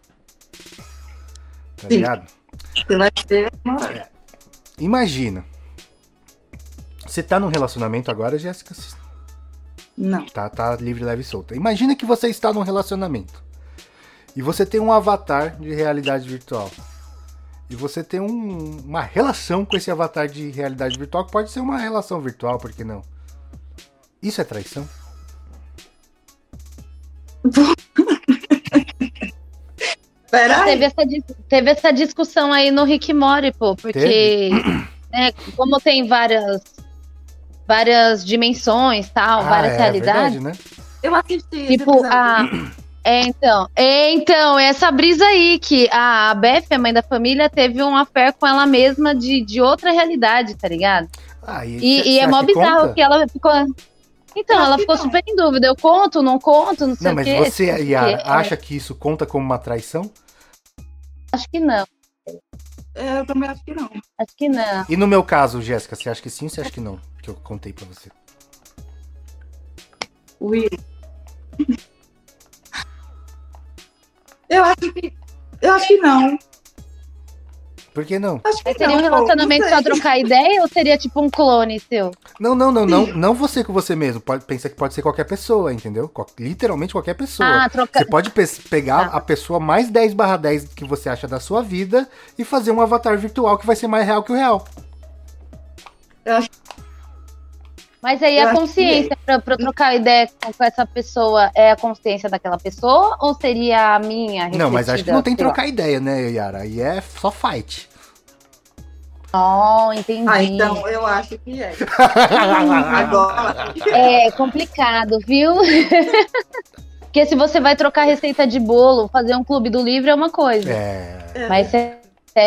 Speaker 1: Tá ligado?
Speaker 4: Você vai ter
Speaker 1: Imagina. Você tá num relacionamento agora, Jéssica?
Speaker 4: Não.
Speaker 1: Tá livre, leve e solta. Imagina que você está num relacionamento. E você tem um avatar de realidade virtual. E você tem uma relação com esse avatar de realidade virtual, que pode ser uma relação virtual, por que não? Isso é traição?
Speaker 4: Peraí.
Speaker 2: Teve essa discussão aí no Rick e Morty, pô, porque como tem várias dimensões, tal, várias realidades.
Speaker 1: Verdade, né?
Speaker 4: Eu assisti.
Speaker 2: Tipo, então, essa brisa aí, que a Beth, a mãe da família, teve um affair com ela mesma de outra realidade, tá ligado? E é mó bizarro que ela ficou... Então, ela ficou super em dúvida. Eu conto, não conto, não sei o quê.
Speaker 1: Não, mas você, Yara, acha que isso conta como uma traição?
Speaker 2: Acho que não.
Speaker 4: Eu também acho que não.
Speaker 2: Acho que não.
Speaker 1: E no meu caso, Jéssica, você acha que sim ou você acha que não? Que eu contei pra você.
Speaker 4: Will. Eu acho que não.
Speaker 1: Por que não?
Speaker 4: Acho que
Speaker 2: Mas seria
Speaker 4: não,
Speaker 2: um relacionamento
Speaker 4: não
Speaker 2: pra
Speaker 4: sei.
Speaker 2: trocar ideia ou seria tipo um clone seu?
Speaker 1: Não você com você mesmo. Pensa que pode ser qualquer pessoa, entendeu? Literalmente qualquer pessoa.
Speaker 2: Ah, trocar.
Speaker 1: Você pode pegar
Speaker 2: Tá.
Speaker 1: a pessoa mais 10/10 que você acha da sua vida e fazer um avatar virtual que vai ser mais real que o real.
Speaker 4: Eu acho
Speaker 2: Mas aí
Speaker 4: Eu
Speaker 2: a
Speaker 4: acho
Speaker 2: consciência pra trocar ideia com essa pessoa é a consciência daquela pessoa ou seria a minha refletida?
Speaker 1: Não, mas acho que não tem
Speaker 2: sei lá?
Speaker 1: trocar ideia, né, Yara? Aí é só fight.
Speaker 2: Oh, entendi.
Speaker 4: então eu acho que é. Agora,
Speaker 2: É complicado, viu? Porque se você vai trocar receita de bolo, fazer um clube do livro é uma coisa. Mas
Speaker 4: eu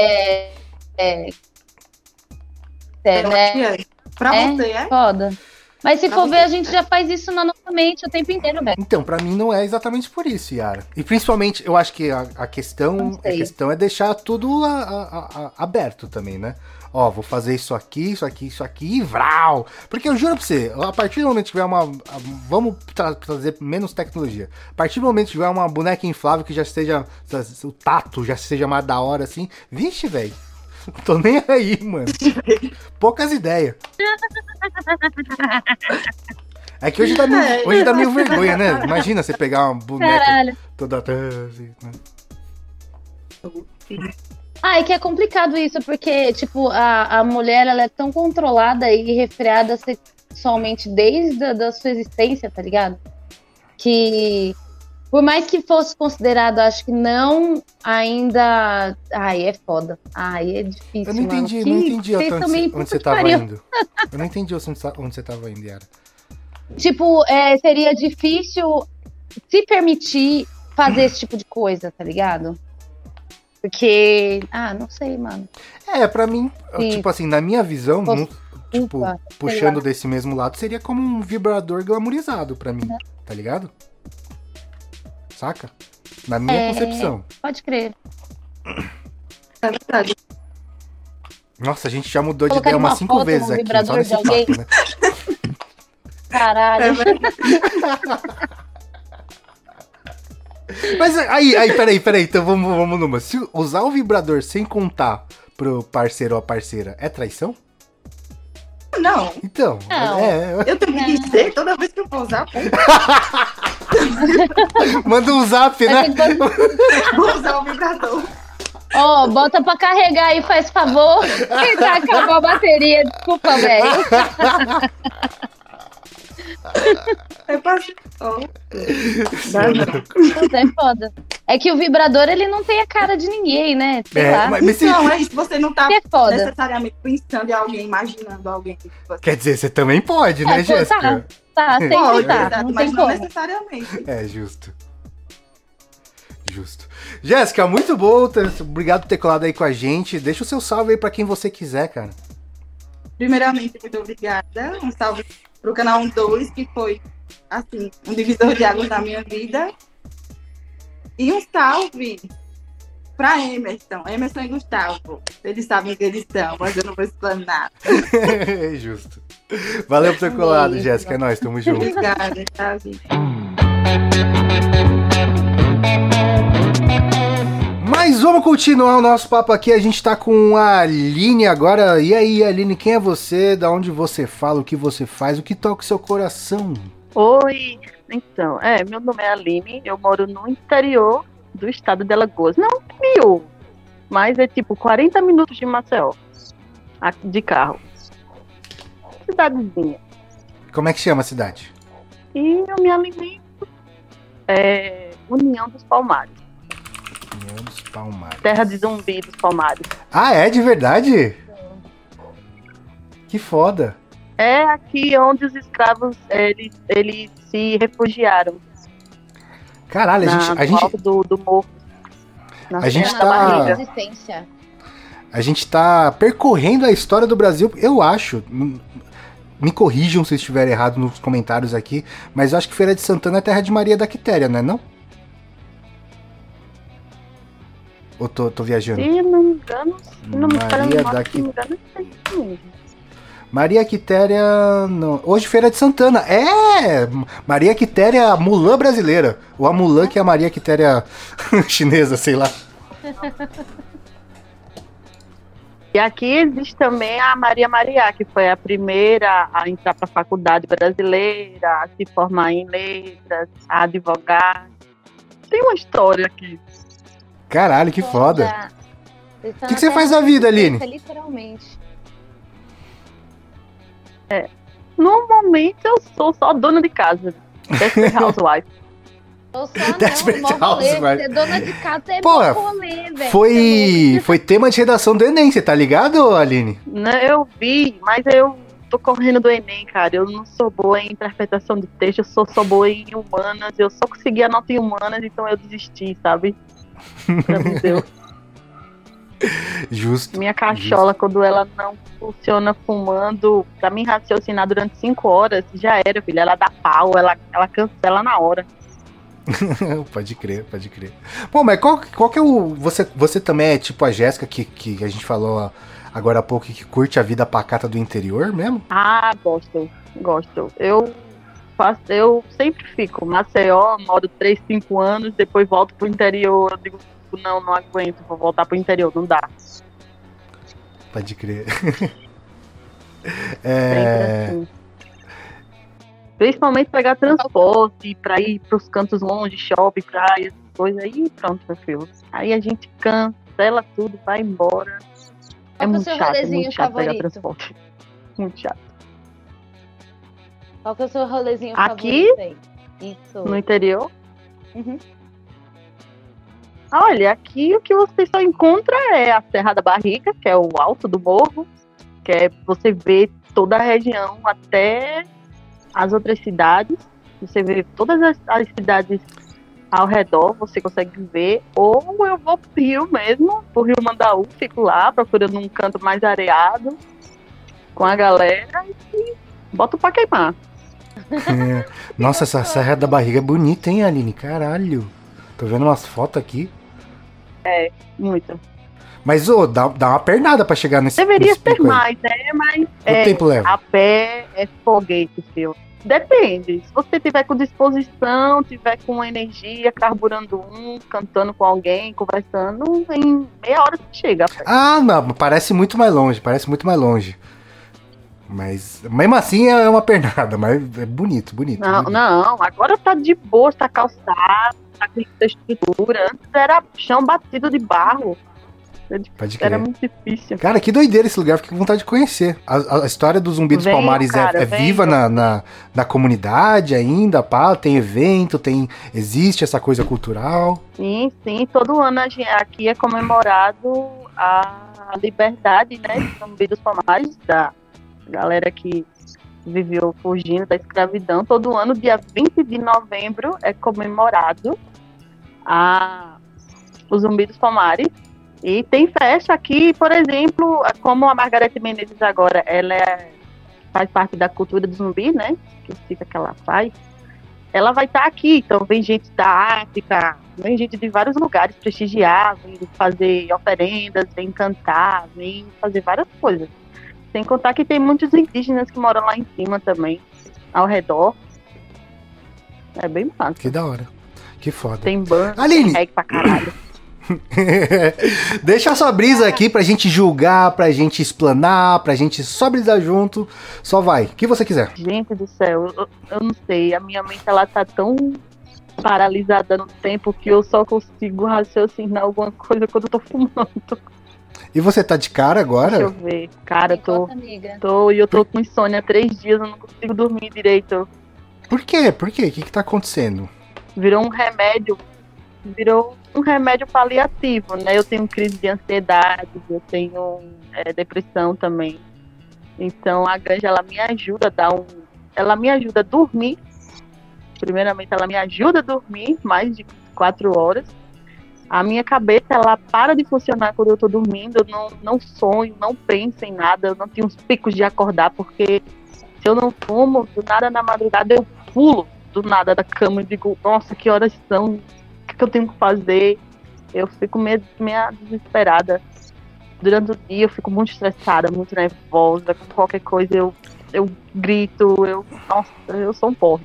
Speaker 2: né?
Speaker 4: acho que é. Pra você, é?
Speaker 2: Foda. Mas se
Speaker 4: Pra
Speaker 2: for
Speaker 4: você.
Speaker 2: ver, a gente já faz isso na nossa mente o tempo inteiro, velho.
Speaker 1: Então, pra mim não é exatamente por isso, Yara. E principalmente, eu acho que a questão é deixar tudo aberto também, né? Ó, vou fazer isso aqui e vral. Porque eu juro pra você, a partir do momento que tiver vamos trazer menos tecnologia. A partir do momento que tiver uma boneca inflável que já esteja, o tato já seja mais da hora assim, vixe, velho. Não tô nem aí, mano. Poucas ideias. É que hoje dá meio vergonha, né? Imagina você pegar uma boneca
Speaker 2: Caralho.
Speaker 1: toda assim, né?
Speaker 2: Ah, é que é complicado isso, porque, tipo, a mulher, ela é tão controlada e refreada sexualmente desde a da sua existência, tá ligado? Que, por mais que fosse considerado, acho que não ainda... Ai, é foda. Ai, é difícil,
Speaker 1: Eu não entendi,
Speaker 2: mano.
Speaker 1: não entendi
Speaker 2: Vocês
Speaker 1: até
Speaker 2: também,
Speaker 1: onde
Speaker 2: puta
Speaker 1: você
Speaker 2: que
Speaker 1: tava
Speaker 2: pariu.
Speaker 1: indo. Eu não entendi onde você tava indo, Yara.
Speaker 2: Tipo, seria difícil se permitir fazer esse tipo de coisa, tá ligado? Porque, não sei, mano.
Speaker 1: Pra mim,
Speaker 2: Sim.
Speaker 1: tipo assim, na minha visão, tipo,
Speaker 2: sei
Speaker 1: puxando
Speaker 2: lá.
Speaker 1: desse mesmo lado, seria como um vibrador glamourizado pra mim, tá ligado? Saca? Na minha concepção.
Speaker 2: Pode crer.
Speaker 4: É verdade.
Speaker 1: Nossa, a gente já mudou de
Speaker 2: Colocar
Speaker 1: ideia umas
Speaker 2: uma
Speaker 1: 5
Speaker 2: foto
Speaker 1: vezes
Speaker 2: num
Speaker 1: aqui,
Speaker 2: vibrador
Speaker 1: só nesse
Speaker 2: de alguém.
Speaker 1: papo, né?
Speaker 2: Caralho.
Speaker 4: É verdade.
Speaker 1: Mas aí, peraí, então vamos numa. Se usar o vibrador sem contar pro parceiro ou a parceira, é traição?
Speaker 4: Não,
Speaker 1: Então,
Speaker 2: Não.
Speaker 4: eu tenho que dizer toda vez que eu vou usar,
Speaker 1: manda um zap, né?
Speaker 4: vou usar o vibrador.
Speaker 2: Ó, bota pra carregar aí, faz favor. Eita, acabou a bateria. Desculpa, velho.
Speaker 4: Eu passo. Dá não.
Speaker 2: Puta, é foda. É que o vibrador, ele não tem a cara de ninguém, né? Sei lá.
Speaker 1: Mas se-
Speaker 4: Não, é isso. Você não tá
Speaker 2: Que é foda.
Speaker 4: necessariamente pensando em alguém, imaginando alguém.
Speaker 1: quer dizer, você também pode, né,
Speaker 2: pô,
Speaker 1: Jéssica?
Speaker 2: Tá, sempre
Speaker 4: Pode,
Speaker 2: tá.
Speaker 4: exato,
Speaker 2: Não
Speaker 4: mas
Speaker 2: tem
Speaker 4: não
Speaker 2: como.
Speaker 4: necessariamente.
Speaker 1: É, justo. Jéssica, muito bom. Obrigado por ter colado aí com a gente. Deixa o seu salve aí pra quem você quiser, cara.
Speaker 4: Primeiramente, muito obrigada. Um salve pro canal 12, que foi, assim, um divisor de águas na minha vida. E um salve pra Emerson e Gustavo. Eles sabem o que eles são, mas eu não vou explanar.
Speaker 1: Justo. Valeu por ter colado, Jéssica. É nóis, tamo junto.
Speaker 4: Obrigada, tá, gente?
Speaker 1: Mas vamos continuar o nosso papo aqui. A gente tá com a Aline agora. E aí, Aline, quem é você? Da onde você fala? O que você faz? O que toca o seu coração?
Speaker 5: Oi, então, meu nome é Aline, eu moro no interior do estado de Alagoas. Não frio, mas é tipo 40 minutos de Maceió, de carro. Cidadezinha.
Speaker 1: Como é que chama a cidade?
Speaker 5: E eu me alimento União dos Palmares,
Speaker 1: União dos Palmares.
Speaker 5: terra de Zumbi dos Palmares.
Speaker 1: Ah, é? De verdade? Que foda.
Speaker 5: É aqui onde os escravos, eles se refugiaram,
Speaker 1: Caralho, a
Speaker 5: no
Speaker 1: gente,
Speaker 5: alto do morro. Na
Speaker 1: A gente
Speaker 5: Serra
Speaker 1: tá-
Speaker 5: da
Speaker 2: Na
Speaker 5: Barriga.
Speaker 2: resistência.
Speaker 1: a gente tá percorrendo a história do Brasil, eu acho. Me corrijam se eu estiver errado nos comentários aqui, mas eu acho que Feira de Santana é terra de Maria da Quitéria, não é não? Ou tô viajando?
Speaker 5: Se não me engano,
Speaker 1: Maria Maria Quitéria. Não. Hoje, Feira de Santana. Maria Quitéria, a Mulan brasileira. Ou a Mulan, que é a Maria Quitéria chinesa, sei lá.
Speaker 5: E aqui existe também a Maria Mariá, que foi a primeira a entrar para a faculdade brasileira, a se formar em letras, a advogar. Tem uma história aqui.
Speaker 1: Caralho, que foda. O que você faz da vida, Aline?
Speaker 2: Literalmente.
Speaker 5: Normalmente eu sou só dona de casa. Desperate Housewife.
Speaker 2: Eu só
Speaker 1: Desperate Housewife.
Speaker 2: Ser dona de casa é
Speaker 1: Porra,
Speaker 2: bom rolê, velho.
Speaker 1: Foi tema de redação do Enem, você tá ligado, Aline?
Speaker 5: Não, eu vi, mas eu tô correndo do Enem, cara. Eu não sou boa em interpretação de texto, eu sou boa em humanas. Eu só consegui a nota em humanas, então eu desisti, sabe? Pra mim deu.
Speaker 1: Justo.
Speaker 5: Minha cachola, quando ela não funciona fumando, pra mim raciocinar durante 5 horas, já era, filha. Ela dá pau, ela cancela na hora.
Speaker 1: Pode crer. Bom, mas qual que é o... Você também é tipo a Jéssica, que a gente falou agora há pouco, que curte a vida pacata do interior mesmo?
Speaker 5: Ah, gosto. Eu sempre fico. Maceió, moro 3, 5 anos, depois volto pro interior. Eu digo, não aguento, vou voltar pro interior, não dá.
Speaker 1: Pode crer.
Speaker 5: Sempre assim. Principalmente pegar transporte pra ir pros cantos longe, shopping, praia, essas coisas. Aí pronto, meu filho. Aí a gente cancela tudo, vai embora.
Speaker 2: Qual que é o seu rolezinho
Speaker 5: muito chato pegar
Speaker 2: favorito?
Speaker 5: transporte. Muito chato.
Speaker 2: Qual que é o seu rolezinho
Speaker 5: Aqui?
Speaker 2: favorito aí? Isso.
Speaker 5: No interior?
Speaker 2: Uhum.
Speaker 5: Olha, aqui o que você só encontra é a Serra da Barriga, que é o alto do morro, que é você vê toda a região até as outras cidades. Você vê todas as cidades ao redor, você consegue ver. Ou eu vou pro Rio mesmo, pro Rio Mandaú, fico lá procurando um canto mais areado com a galera e boto pra queimar.
Speaker 1: Nossa, essa Serra da Barriga é bonita, hein, Aline? Caralho. Tô vendo umas fotos aqui.
Speaker 5: Muito.
Speaker 1: Mas, dá uma pernada pra chegar nesse
Speaker 5: Deveria ser
Speaker 1: pico aí.
Speaker 5: mais, né? Mas
Speaker 1: Quanto tempo leva?
Speaker 5: a pé é foguete, filho. Depende. Se você tiver com disposição, tiver com energia, carburando cantando com alguém, conversando, em meia hora você chega.
Speaker 1: Ah, não, parece muito mais longe. Mas, mesmo assim, é uma pernada, mas é bonito.
Speaker 5: Não, agora tá de boa, tá calçado, tá com estrutura. Antes era chão batido de barro.
Speaker 1: Pode crer.
Speaker 5: Era muito difícil.
Speaker 1: Cara, que doideira esse lugar, fiquei com vontade de conhecer. A história dos Zumbi dos Palmares é viva na comunidade ainda, pá? Tem evento, existe essa coisa cultural?
Speaker 5: Sim, todo ano aqui é comemorado a liberdade, né, de Zumbi dos Palmares, da galera que viveu fugindo da escravidão. Todo ano, dia 20 de novembro, é comemorado o Zumbi dos Palmares. E tem festa aqui, por exemplo, como a Margareth Menezes agora, ela faz parte da cultura do zumbi, né? Que fica que ela faz. Ela vai estar aqui, então vem gente da África, vem gente de vários lugares prestigiar, vem fazer oferendas, vem cantar, vem fazer várias coisas. Sem contar que tem muitos indígenas que moram lá em cima também, ao redor. É bem fácil.
Speaker 1: Que da hora. Que foda.
Speaker 5: Tem banda,
Speaker 1: Aline!
Speaker 5: tem reggae pra caralho.
Speaker 1: Deixa a sua brisa aqui pra gente julgar, pra gente explanar, pra gente só brisar junto. Só vai, o que você quiser.
Speaker 5: Gente do céu, eu não sei, a minha mente ela tá tão paralisada no tempo que eu só consigo raciocinar alguma coisa quando eu tô fumando.
Speaker 1: E você tá de cara agora?
Speaker 5: Deixa eu ver, cara,
Speaker 2: Enquanto,
Speaker 5: eu tô com insônia há 3 dias, eu não consigo dormir direito.
Speaker 1: Por quê? O que tá acontecendo?
Speaker 5: Virou um remédio paliativo, né? Eu tenho crise de ansiedade, eu tenho depressão também. Então a ganja, ela me ajuda a dormir. Primeiramente, ela me ajuda a dormir mais de 4 horas. A minha cabeça, ela para de funcionar quando eu tô dormindo. Eu não sonho, não penso em nada. Eu não tenho uns picos de acordar, porque se eu não fumo, do nada na madrugada eu pulo do nada da cama e digo, nossa, que horas são? O que eu tenho que fazer? eu fico meio desesperada. Durante o dia eu fico muito estressada, muito nervosa, com qualquer coisa eu grito, nossa, eu sou um porre.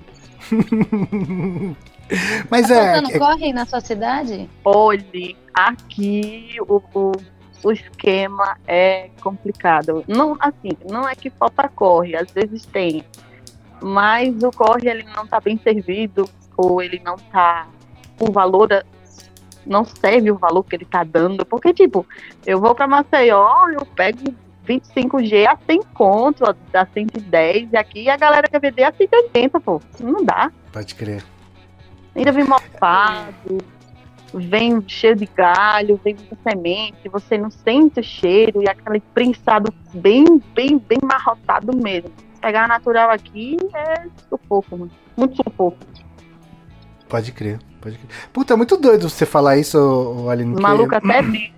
Speaker 1: Mas
Speaker 2: Você não corre na sua cidade?
Speaker 5: Olhe, aqui o esquema é complicado. Não, assim, não é que falta corre, às vezes tem, mas o corre ele não tá bem servido, ou ele não tá o valor, não serve o valor que ele tá dando, porque tipo, eu vou pra Maceió, eu pego 25G a 100 conto, a 110, e aqui a galera quer vender a 180, pô, não dá.
Speaker 1: Pode crer.
Speaker 5: Ainda vem mofado, vem cheio de galho, vem muita semente, você não sente o cheiro, e aquele prensado bem marrotado mesmo. Pegar natural aqui é sufoco, mano. Muito sufoco.
Speaker 1: Pode crer. Puta, é muito doido você falar isso, Aline.
Speaker 5: O maluco até brinca.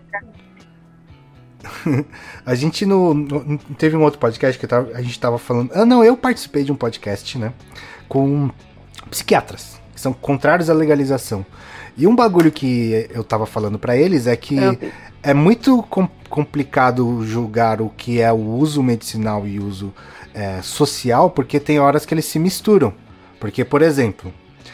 Speaker 1: A gente teve um outro podcast que a gente tava falando. Eu participei de um podcast, né? Com psiquiatras, que são contrários à legalização. E um bagulho que eu tava falando pra eles é que é muito complicado julgar o que é o uso medicinal e uso social, porque tem horas que eles se misturam. Porque, por exemplo,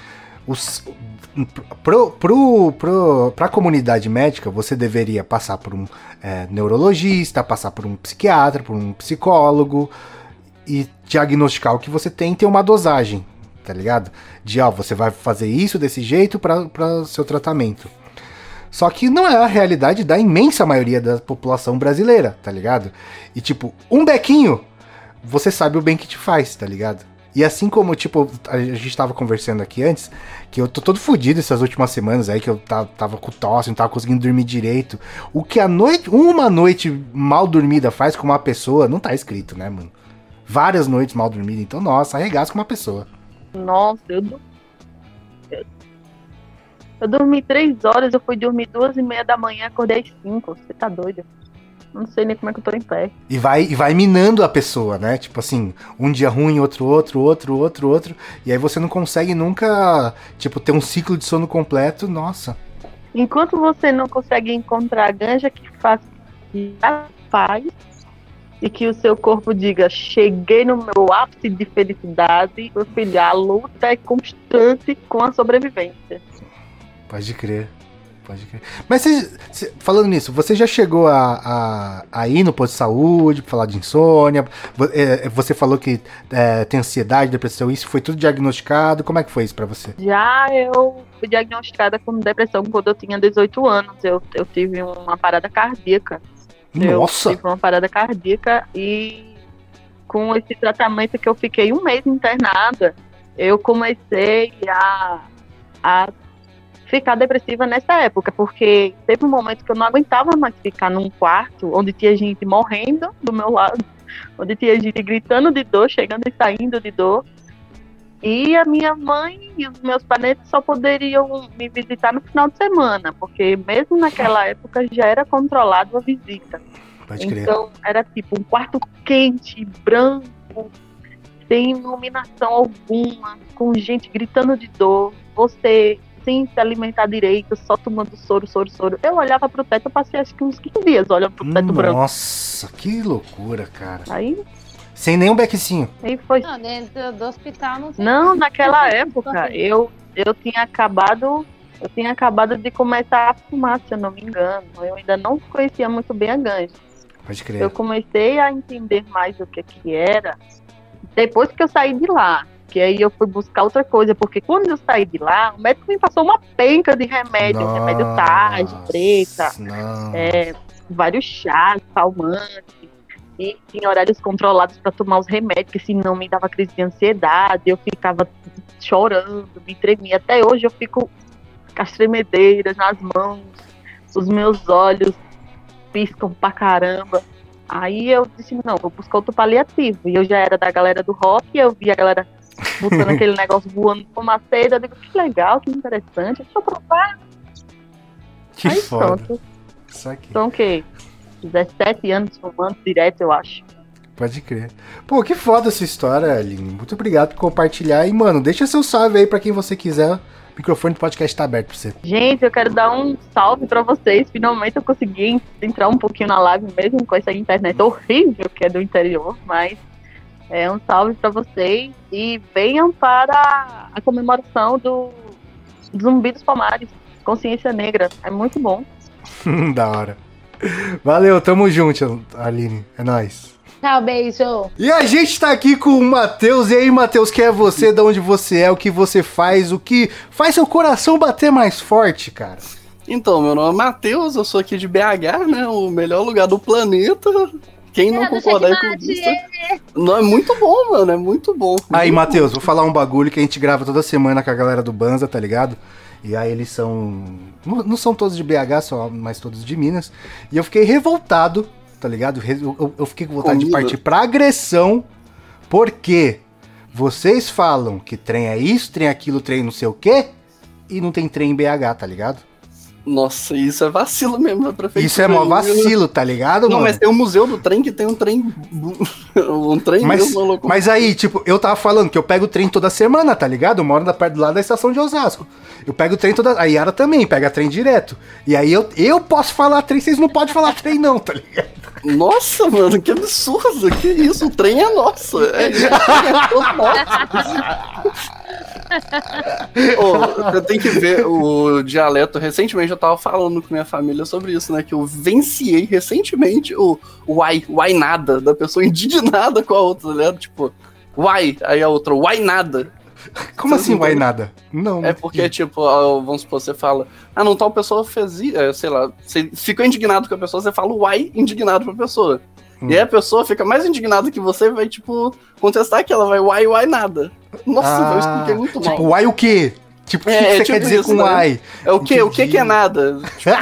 Speaker 1: pra comunidade médica, você deveria passar por um neurologista, passar por um psiquiatra, por um psicólogo e diagnosticar o que você tem e ter uma dosagem, tá ligado? Você vai fazer isso desse jeito para seu tratamento. Só que não é a realidade da imensa maioria da população brasileira, tá ligado? E tipo, um bequinho, você sabe o bem que te faz, tá ligado? E assim como, tipo, a gente tava conversando aqui antes, que eu tô todo fodido essas últimas semanas aí, que eu tava com tosse, não tava conseguindo dormir direito. O que uma noite mal dormida faz com uma pessoa, não tá escrito, né, mano? Várias noites mal dormidas, então, nossa, arregaça com uma pessoa.
Speaker 5: Nossa, eu dormi 3 horas, eu fui dormir 2h30 da manhã, acordei às 5, você tá doido? Não sei nem como é que eu tô em pé.
Speaker 1: E vai minando a pessoa, né? Tipo assim, um dia ruim, outro. E aí você não consegue nunca, tipo, ter um ciclo de sono completo, nossa.
Speaker 5: Enquanto você não consegue encontrar a ganja que faz e que o seu corpo diga, cheguei no meu ápice de felicidade, meu filho, a luta é constante com a sobrevivência.
Speaker 1: Pode crer. Mas falando nisso, você já chegou a ir no posto de saúde pra falar de insônia? Você falou que tem ansiedade, depressão, isso foi tudo diagnosticado? Como é que foi isso pra você?
Speaker 5: Já eu fui diagnosticada com depressão quando eu tinha 18 anos. Eu tive uma parada cardíaca.
Speaker 1: Nossa!
Speaker 5: Eu tive uma parada cardíaca e com esse tratamento que eu fiquei 1 mês internada, eu comecei a ficar depressiva nessa época, porque teve um momento que eu não aguentava mais ficar num quarto onde tinha gente morrendo do meu lado, onde tinha gente gritando de dor, chegando e saindo de dor, e a minha mãe e os meus parentes só poderiam me visitar no final de semana, porque mesmo naquela época já era controlado a visita.
Speaker 1: Pode crer.
Speaker 5: Então era tipo um quarto quente, branco, sem iluminação alguma, com gente gritando de dor, você sem se alimentar direito, só tomando soro. Eu olhava pro teto, eu passei acho que uns 15 dias olhando pro teto branco.
Speaker 1: Nossa, que loucura, cara.
Speaker 5: Aí...
Speaker 1: sem nenhum bequecinho.
Speaker 5: Aí foi...
Speaker 2: Não, dentro do hospital não sei.
Speaker 5: Não, naquela época, eu tinha acabado de começar a fumar, se eu não me engano. Eu ainda não conhecia muito bem a ganja.
Speaker 1: Pode crer.
Speaker 5: Eu comecei a entender mais o que era depois que eu saí de lá. Que aí eu fui buscar outra coisa, porque quando eu saí de lá, o médico me passou uma penca de remédio, remédio tarde, preta, vários chás, calmantes, e tinha horários controlados para tomar os remédios, que senão me dava crise de ansiedade, eu ficava chorando, me tremia. Até hoje eu fico com as tremedeiras nas mãos, os meus olhos piscam pra caramba. Aí eu disse, não, vou buscar outro paliativo. E eu já era da galera do rock, eu vi a galera botando aquele negócio voando com maceira, eu digo, que legal, que interessante, deixa eu provar.
Speaker 1: Que
Speaker 5: aí
Speaker 1: foda.
Speaker 5: Pronto.
Speaker 1: Isso aqui.
Speaker 5: Então o quê? 17 anos fumando direto, eu acho.
Speaker 1: Pode crer. Pô, que foda essa história, Aline. Muito obrigado por compartilhar. E, mano, deixa seu salve aí pra quem você quiser microfone do podcast tá aberto pra você.
Speaker 5: Gente, eu quero dar um salve pra vocês. Finalmente eu consegui entrar um pouquinho na live, mesmo com essa internet horrível que é do interior, mas é um salve pra vocês e venham para a comemoração do Zumbi dos Palmares, Consciência Negra. É muito bom.
Speaker 1: Da hora. Valeu, tamo junto, Aline. É nóis.
Speaker 2: Tchau, beijo.
Speaker 1: E a gente tá aqui com o Matheus. E aí, Matheus, quem é você? De onde você é? O que você faz? O que faz seu coração bater mais forte, cara?
Speaker 6: Então, meu nome é Matheus, eu sou aqui de BH, né? O melhor lugar do planeta. Quem não concordar aí com isso? Não, é muito bom, mano. É muito bom.
Speaker 1: Aí, Matheus, vou falar um bagulho que a gente grava toda semana com a galera do Banza, tá ligado? E aí eles são... Não são todos de BH, mas todos de Minas. E eu fiquei revoltado, tá ligado? Eu fiquei com vontade de partir pra agressão, porque vocês falam que trem é isso, trem é aquilo, trem não sei o quê, e não tem trem em BH, tá ligado?
Speaker 6: Nossa, isso é vacilo mesmo da prefeitura.
Speaker 1: Isso é mó vacilo, tá ligado,
Speaker 6: não,
Speaker 1: mano?
Speaker 6: Mas tem o museu do trem que tem um trem... um trem mesmo.
Speaker 1: Mas aí, tipo, eu tava falando que eu pego o trem toda semana, tá ligado? Eu moro perto do lado da estação de Osasco. Eu pego o trem toda... A Yara também pega trem direto. E aí eu posso falar trem, vocês não podem falar trem não, tá ligado?
Speaker 6: Nossa, mano, que absurdo. Que isso? O trem é nosso. É todo nosso. Você tem que ver o dialeto. Recentemente eu tava falando com minha família sobre isso, né? Que eu venciei recentemente o uai nada, da pessoa indignada com a outra, né? Tipo, uai, aí a outra, uai nada.
Speaker 1: Como assim uai nada? Não.
Speaker 6: É porque, tipo, vamos supor, você fala, não, tal pessoa fez isso, sei lá, você ficou indignado com a pessoa, você fala uai indignado pra pessoa. E aí a pessoa fica mais indignada que você, vai, tipo, contestar que ela vai uai nada. Nossa, eu expliquei muito mal.
Speaker 1: Tipo, uai o quê? Tipo, o que você quer dizer com uai?
Speaker 6: É o quê? Entendi. O que é nada? Tipo...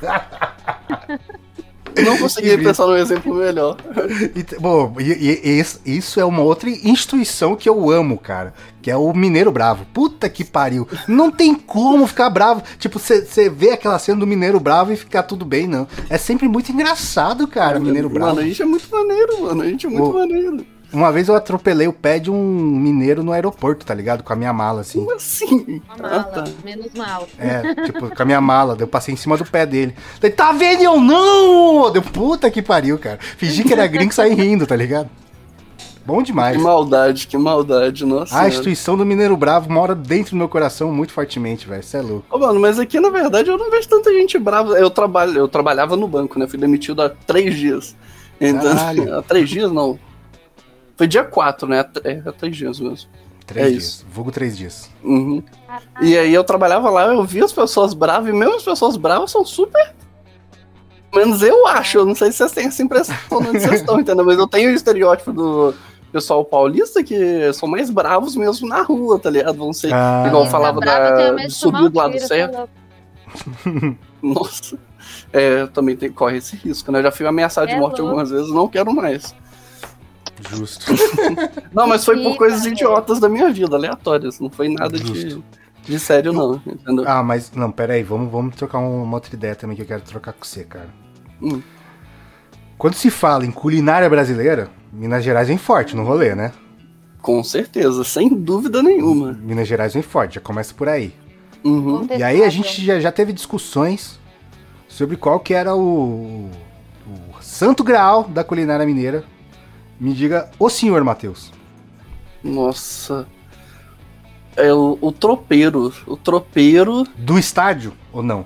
Speaker 6: Não consegui pensar num exemplo melhor.
Speaker 1: Bom, isso é uma outra instituição que eu amo, cara. Que é o Mineiro Bravo. Puta que pariu. Não tem como ficar bravo. Tipo, você vê aquela cena do Mineiro Bravo e ficar tudo bem, não. É sempre muito engraçado, cara, Mineiro Bravo.
Speaker 6: Mano, a gente é muito maneiro, mano. A gente é muito maneiro.
Speaker 1: Uma vez eu atropelei o pé de um mineiro no aeroporto, tá ligado? Com a minha mala, assim.
Speaker 6: Como assim?
Speaker 2: Uma mala, menos mal.
Speaker 1: É, tipo, com a minha mala. Eu passei em cima do pé dele. Falei, tá vendo eu não? Deu puta que pariu, cara. Fingi que era gringo e saí rindo, tá ligado? Bom demais.
Speaker 6: Que maldade, nossa.
Speaker 1: A instituição do Mineiro Bravo mora dentro do meu coração muito fortemente, velho. Você é louco.
Speaker 6: Ô, mano, mas aqui, na verdade, eu não vejo tanta gente brava. Eu trabalhava no banco, né? Fui demitido há 3 dias. Então, há 3 dias, não. Foi dia 4, né? Há 3 dias mesmo.
Speaker 1: 3 dias. Isso. Vulgo 3 dias.
Speaker 6: Uhum. E aí eu trabalhava lá, eu via as pessoas bravas, e mesmo as pessoas bravas são super... Menos eu acho, eu não sei se vocês têm essa impressão onde vocês estão, entendeu? Mas eu tenho o estereótipo do pessoal paulista que são mais bravos mesmo na rua, tá ligado? Vão ser, igual eu falava do subir do lado certo. Nossa. Também corre esse risco, né? Eu já fui ameaçado de morte algumas vezes, não quero mais.
Speaker 1: Justo.
Speaker 6: Não, mas foi por coisas idiotas da minha vida, aleatórias. Não foi nada de sério, não. Entendeu?
Speaker 1: Mas, não, pera aí. Vamos trocar uma outra ideia também que eu quero trocar com você, cara. Quando se fala em culinária brasileira, Minas Gerais vem forte no rolê, né?
Speaker 6: Com certeza, sem dúvida nenhuma.
Speaker 1: Minas Gerais vem forte, já começa por aí.
Speaker 6: Uhum.
Speaker 1: E aí a gente já teve discussões sobre qual que era o santo graal da culinária mineira. Me diga, o senhor Matheus.
Speaker 6: Nossa. É o tropeiro. O tropeiro...
Speaker 1: Do estádio, ou não?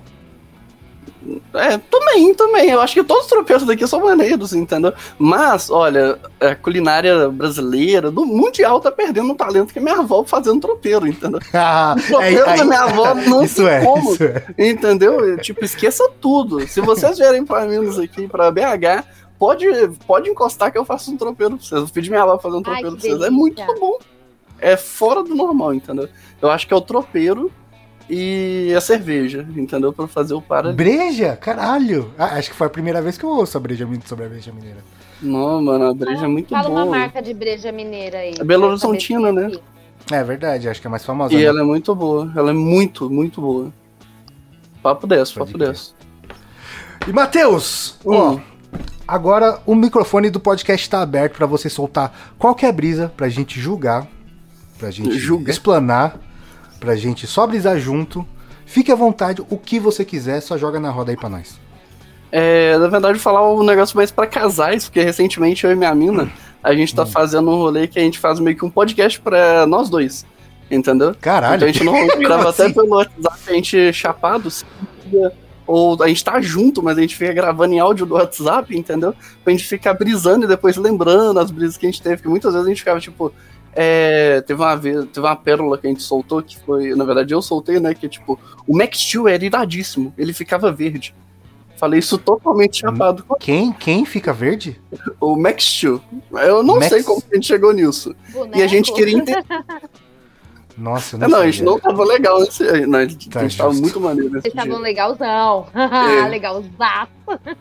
Speaker 6: Também. Eu acho que todos os tropeiros daqui são maneiros, entendeu? Mas, olha, a culinária brasileira, do mundial, tá perdendo um talento que minha avó fazendo tropeiro, entendeu? O tropeiro da minha avó não tem como, entendeu? Tipo, esqueça tudo. Se vocês vierem pra Minas aqui, pra BH... Pode encostar que eu faço um tropeiro pra vocês. Eu pedi minha avó fazer um tropeiro pra vocês.
Speaker 2: Delícia.
Speaker 6: É muito bom. É fora do normal, entendeu? Eu acho que é o tropeiro e a cerveja, entendeu? Pra fazer o para.
Speaker 1: Breja? Caralho! Acho que foi a primeira vez que eu ouço sobre a breja mineira.
Speaker 6: Não, mano, a breja é muito boa.
Speaker 2: Fala uma marca de breja mineira aí.
Speaker 6: É Belo Horizontina, né?
Speaker 1: É verdade, acho que é mais famosa.
Speaker 6: E ela é muito boa. Ela é muito, muito boa. Papo dessa.
Speaker 1: E, Matheus, agora o microfone do podcast está aberto para você soltar qualquer brisa pra gente julgar, pra gente explanar pra gente só brisar junto. Fique à vontade, o que você quiser, só joga na roda aí pra nós.
Speaker 6: Na verdade, falar um negócio mais pra casais, porque recentemente eu e minha mina, a gente tá fazendo um rolê que a gente faz meio que um podcast pra nós dois, entendeu?
Speaker 1: Caralho.
Speaker 6: Então a gente não grava
Speaker 1: assim?
Speaker 6: até pelo WhatsApp, a gente chapado, ou a gente tá junto, mas a gente fica gravando em áudio do WhatsApp, entendeu? Pra gente ficar brisando e depois lembrando as brisas que a gente teve, porque muitas vezes a gente ficava tipo... teve uma pérola que a gente soltou, que foi, na verdade eu soltei, né, que tipo, o Max Steel era iradíssimo, ele ficava verde. Falei isso totalmente chapado.
Speaker 1: Quem fica verde?
Speaker 6: O Max Steel. Eu não sei como a gente chegou nisso.
Speaker 2: Boneco?
Speaker 6: E a gente queria entender.
Speaker 1: Nossa, eu
Speaker 6: não, a gente não tava legal nesse aí. Não, a gente tava muito maneiro nesse
Speaker 2: Vocês estavam legalzão. Legalzaço.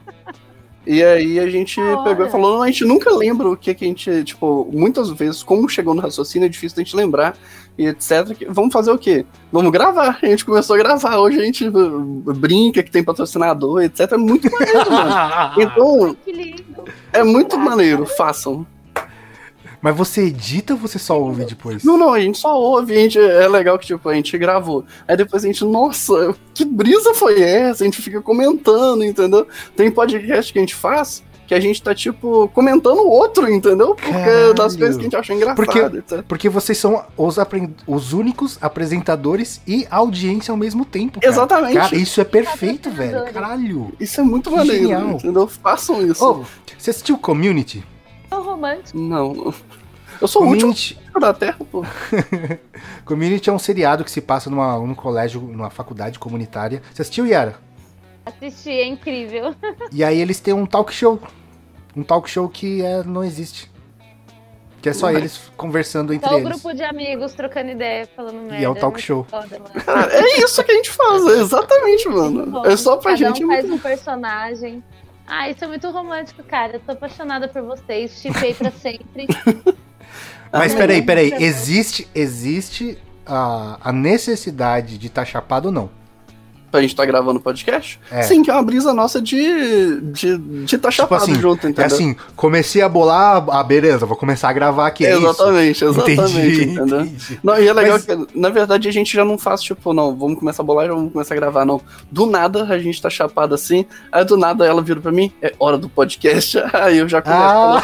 Speaker 6: E aí a gente pegou e falou, não, a gente nunca lembra o que a gente, tipo, muitas vezes, como chegou no raciocínio, é difícil a gente lembrar, e etc. Vamos fazer o quê? Vamos gravar. A gente começou a gravar. Hoje a gente brinca que tem patrocinador, etc. É muito maneiro, mano. Então,
Speaker 2: que lindo.
Speaker 6: É muito maneiro, façam.
Speaker 1: Mas você edita ou você só ouve depois?
Speaker 6: Não, a gente só ouve, é legal que tipo, a gente gravou. Aí depois a gente, nossa, que brisa foi essa? A gente fica comentando, entendeu? Tem podcast que a gente faz que a gente tá, tipo, comentando o outro, entendeu? Porque das coisas que a gente acha engraçado, etc.
Speaker 1: Porque vocês são os únicos apresentadores e audiência ao mesmo tempo, cara.
Speaker 6: Exatamente.
Speaker 1: Cara, isso é perfeito, velho. Caralho.
Speaker 6: Isso é muito maneiro,
Speaker 1: genial.
Speaker 6: Entendeu? Façam isso.
Speaker 1: Oh, você assistiu Community?
Speaker 2: Tão romântico.
Speaker 6: Não. Eu sou o último da Terra, pô.
Speaker 1: Community é um seriado que se passa num colégio, numa faculdade comunitária. Você assistiu, Yara?
Speaker 2: Assisti, é incrível.
Speaker 1: E aí eles têm um talk show. Um talk show que não existe. Que é só eles conversando entre eles.
Speaker 2: Só o grupo de amigos trocando ideia, falando merda.
Speaker 1: E é o talk show.
Speaker 2: Foda,
Speaker 6: cara, é isso que a gente faz, exatamente, mano. É só pra gente...
Speaker 2: Cada um faz um personagem. Isso é muito romântico, cara. Eu tô apaixonada por vocês. Chipei pra sempre.
Speaker 1: Mas peraí. Existe a necessidade de estar chapado ou não?
Speaker 6: Pra gente tá gravando podcast? Sim, que é uma brisa nossa de tá chapado
Speaker 1: tipo assim,
Speaker 6: junto, entendeu?
Speaker 1: É assim, comecei a bolar, beleza, vou começar a gravar aqui,
Speaker 6: exatamente,
Speaker 1: entendi,
Speaker 6: entendeu? Entendi. Não, e é legal que, na verdade, a gente já não faz, tipo, não, vamos começar a bolar e vamos começar a gravar, não. Do nada, a gente tá chapado assim, aí do nada ela vira pra mim, é hora do podcast, aí eu já começo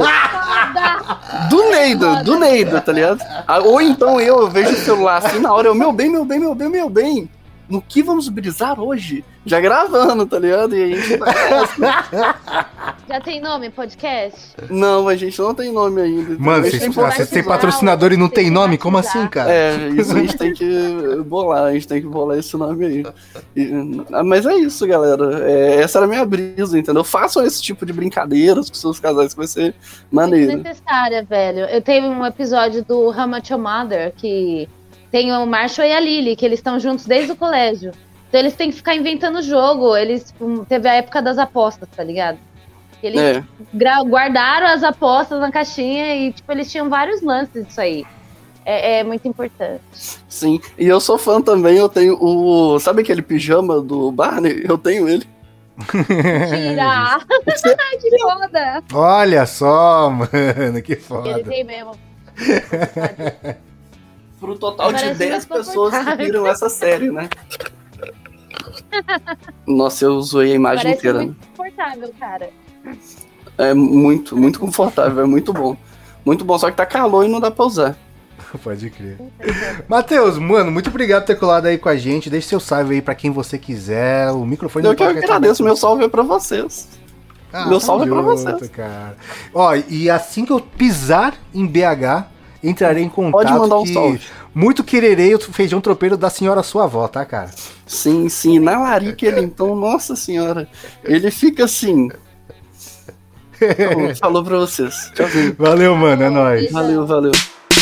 Speaker 6: do Neida, tá ligado? Ou então eu vejo o celular assim, na hora eu, meu bem, no que vamos brisar hoje? Já gravando, tá ligado? E a gente
Speaker 2: Já tem nome, podcast?
Speaker 6: Não, a gente não tem nome ainda.
Speaker 1: Mano, vocês têm patrocinador e não tem nome? Como assim, cara?
Speaker 6: Isso a gente tem que bolar, esse nome aí. Mas é isso, galera. Essa era a minha brisa, entendeu? Façam esse tipo de brincadeiras com seus casais, que vai ser maneiro.
Speaker 2: É necessária, velho. Eu tenho um episódio do How Much Your Mother, que tem o Marshall e a Lily, que eles estão juntos desde o colégio. Então eles têm que ficar inventando jogo. Eles teve a época das apostas, tá ligado? Eles guardaram as apostas na caixinha e, tipo, eles tinham vários lances disso aí. É muito importante.
Speaker 6: Sim, e eu sou fã também, eu tenho sabe aquele pijama do Barney? Eu tenho ele.
Speaker 2: Tira! Que foda!
Speaker 1: Olha só, mano, que foda.
Speaker 2: Ele tem mesmo.
Speaker 6: Pro total de 10 pessoas que viram essa série, né? Nossa, eu zoei a imagem inteira.
Speaker 2: Muito confortável, cara.
Speaker 6: É muito, muito confortável, é muito bom. Muito bom, só que tá calor e não dá pra usar.
Speaker 1: Pode crer. Matheus, mano, muito obrigado por ter colado aí com a gente. Deixe seu salve aí pra quem você quiser. O microfone
Speaker 6: eu que agradeço, meu salve é pra vocês. Meu salve é pra vocês.
Speaker 1: Cara. Ó, e assim que eu pisar em BH, entrarei em contato.
Speaker 6: Pode mandar um salve.
Speaker 1: Muito quererei o feijão tropeiro da senhora sua avó, tá, cara?
Speaker 6: Sim, na larica ele, então, nossa senhora. Ele fica assim. Então, falou pra vocês. Tchauzinho.
Speaker 1: Valeu, mano, é nóis.
Speaker 6: Valeu.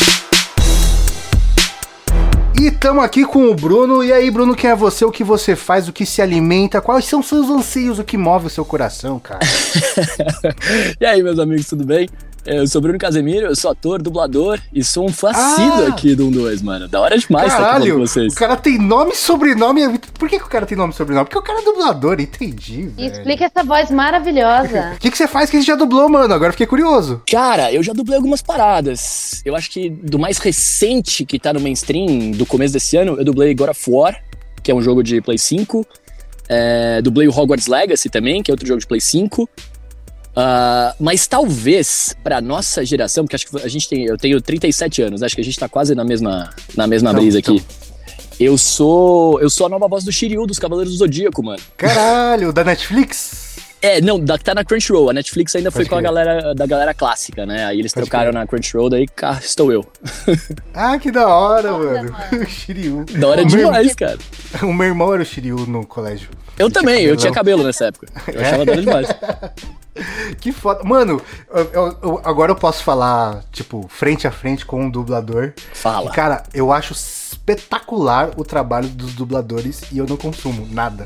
Speaker 1: E tamo aqui com o Bruno. E aí, Bruno, quem é você? O que você faz? O que se alimenta? Quais são seus anseios? O que move o seu coração, cara?
Speaker 7: E aí, meus amigos, tudo bem? Eu sou Bruno Casemiro, eu sou ator, dublador e sou um facido aqui do 1-2, mano. Da hora demais estar aqui com vocês.
Speaker 1: O cara tem nome e sobrenome. Por que o cara tem nome e sobrenome? Porque o cara é dublador, entendi, velho.
Speaker 2: Explica essa voz maravilhosa.
Speaker 1: O que você faz que você já dublou, mano? Agora eu fiquei curioso.
Speaker 7: Cara, eu já dublei algumas paradas. Eu acho que do mais recente que tá no mainstream, do começo desse ano, eu dublei God of War, que é um jogo de Play 5. Dublei o Hogwarts Legacy também, que é outro jogo de Play 5. Mas talvez, pra nossa geração, porque acho que eu tenho 37 anos, acho que a gente tá quase na mesma brisa aqui. Eu sou a nova voz do Shiryu, dos Cavaleiros do Zodíaco, mano.
Speaker 1: Caralho, da Netflix?
Speaker 7: Não, tá na Crunchyroll. A Netflix ainda foi com a galera clássica, né? Aí eles trocaram na Crunchyroll, daí cá estou eu.
Speaker 1: Que da hora, mano. O Shiryu.
Speaker 7: Da hora demais, cara.
Speaker 1: O meu irmão era o Shiryu no colégio.
Speaker 7: Eu também, eu tinha cabelo nessa época. Eu achava da hora demais.
Speaker 1: Que foda. Mano, agora eu posso falar, tipo, frente a frente com um dublador.
Speaker 7: Fala.
Speaker 1: Cara, eu acho espetacular o trabalho dos dubladores e eu não consumo nada.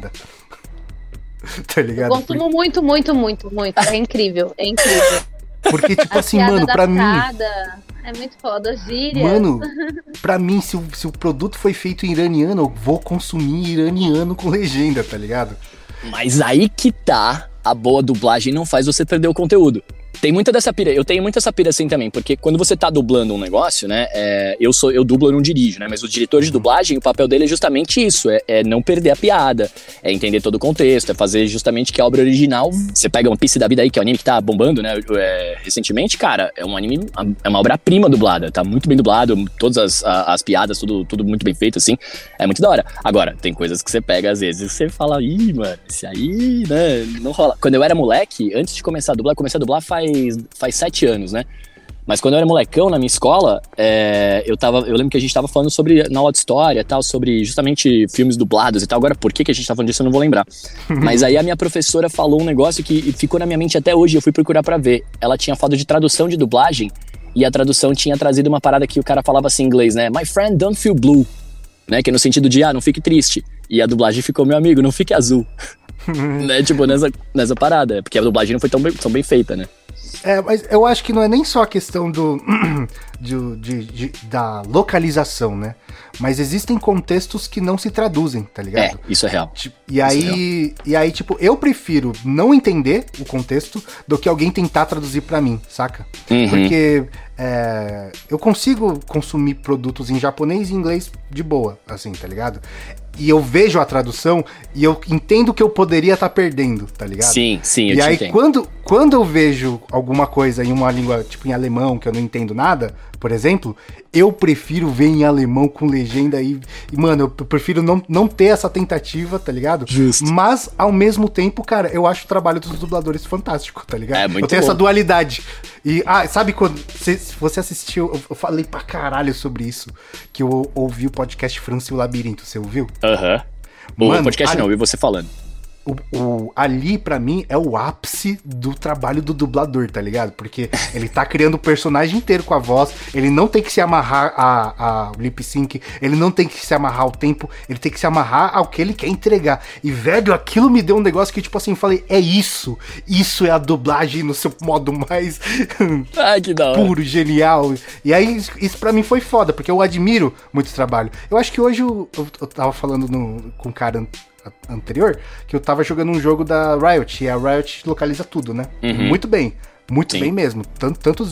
Speaker 1: Tá ligado?
Speaker 2: Eu consumo muito. É incrível.
Speaker 1: Porque, tipo assim, mano, pra mim...
Speaker 2: É muito foda, gíria.
Speaker 1: Mano, pra mim, se o produto foi feito em iraniano, eu vou consumir iraniano com legenda, tá ligado? Mas
Speaker 7: aí que tá... A boa dublagem não faz você perder o conteúdo. Tem muita dessa pira, eu tenho muita essa pira assim também, porque quando você tá dublando um negócio, né, eu dublo, eu não dirijo, né, mas o diretor de dublagem, o papel dele é justamente isso, é não perder a piada, é entender todo o contexto, é fazer justamente que a obra original, você pega One Piece da vida aí, que é um anime que tá bombando, né, recentemente, cara, é um anime, é uma obra-prima dublada, tá muito bem dublado, todas as piadas, tudo muito bem feito, assim, é muito da hora. Agora, tem coisas que você pega, às vezes, você fala, mano, esse aí, né, não rola. Quando eu era moleque, antes de começar a dublar, comecei a dublar faz 7 anos, né? Mas quando eu era molecão, na minha escola, eu lembro que a gente tava falando sobre, na aula de história e tal, sobre justamente filmes dublados e tal. Agora, por que a gente tá falando disso, eu não vou lembrar. Mas aí a minha professora falou um negócio que ficou na minha mente até hoje, eu fui procurar pra ver. Ela tinha falado de tradução de dublagem, e a tradução tinha trazido uma parada que o cara falava assim em inglês, né? My friend, don't feel blue. Né? Que é no sentido de, não fique triste. E a dublagem ficou, meu amigo, não fique azul. Né? Tipo, nessa parada. Porque a dublagem não foi tão bem feita, né?
Speaker 1: Mas eu acho que não é nem só a questão da localização, né? Mas existem contextos que não se traduzem, tá ligado?
Speaker 7: Isso é real.
Speaker 1: E aí, tipo, eu prefiro não entender o contexto do que alguém tentar traduzir pra mim, saca?
Speaker 7: Uhum.
Speaker 1: Porque eu consigo consumir produtos em japonês e inglês de boa, assim, tá ligado? E eu vejo a tradução e eu entendo que eu poderia estar perdendo, tá ligado?
Speaker 7: Sim, eu
Speaker 1: te
Speaker 7: entendo.
Speaker 1: E aí, quando eu vejo alguma coisa em uma língua, tipo em alemão, que eu não entendo nada, por exemplo, eu prefiro ver em alemão com legenda e mano, eu prefiro não ter essa tentativa, tá ligado?
Speaker 7: Justo.
Speaker 1: Mas, ao mesmo tempo, cara, eu acho o trabalho dos dubladores fantástico, tá ligado?
Speaker 7: Muito
Speaker 1: eu tenho
Speaker 7: bom.
Speaker 1: essa dualidade. E, sabe quando você assistiu, eu falei pra caralho sobre isso, que eu ouvi o podcast França e o Labirinto, você ouviu?
Speaker 7: Aham. O podcast não, eu vi você falando.
Speaker 1: Ali, pra mim, é o ápice do trabalho do dublador, tá ligado? Porque ele tá criando o personagem inteiro com a voz, ele não tem que se amarrar a lip sync, ele não tem que se amarrar ao tempo, ele tem que se amarrar ao que ele quer entregar. E, velho, aquilo me deu um negócio que, tipo assim, eu falei, isso é a dublagem no seu modo mais
Speaker 7: que da hora.
Speaker 1: Puro, genial. E aí, isso pra mim foi foda, porque eu admiro muito o trabalho. Eu acho que hoje eu tava falando com um cara anterior, que eu tava jogando um jogo da Riot, e a Riot localiza tudo, né?
Speaker 7: Uhum.
Speaker 1: Muito bem
Speaker 7: Sim.
Speaker 1: mesmo. Tanto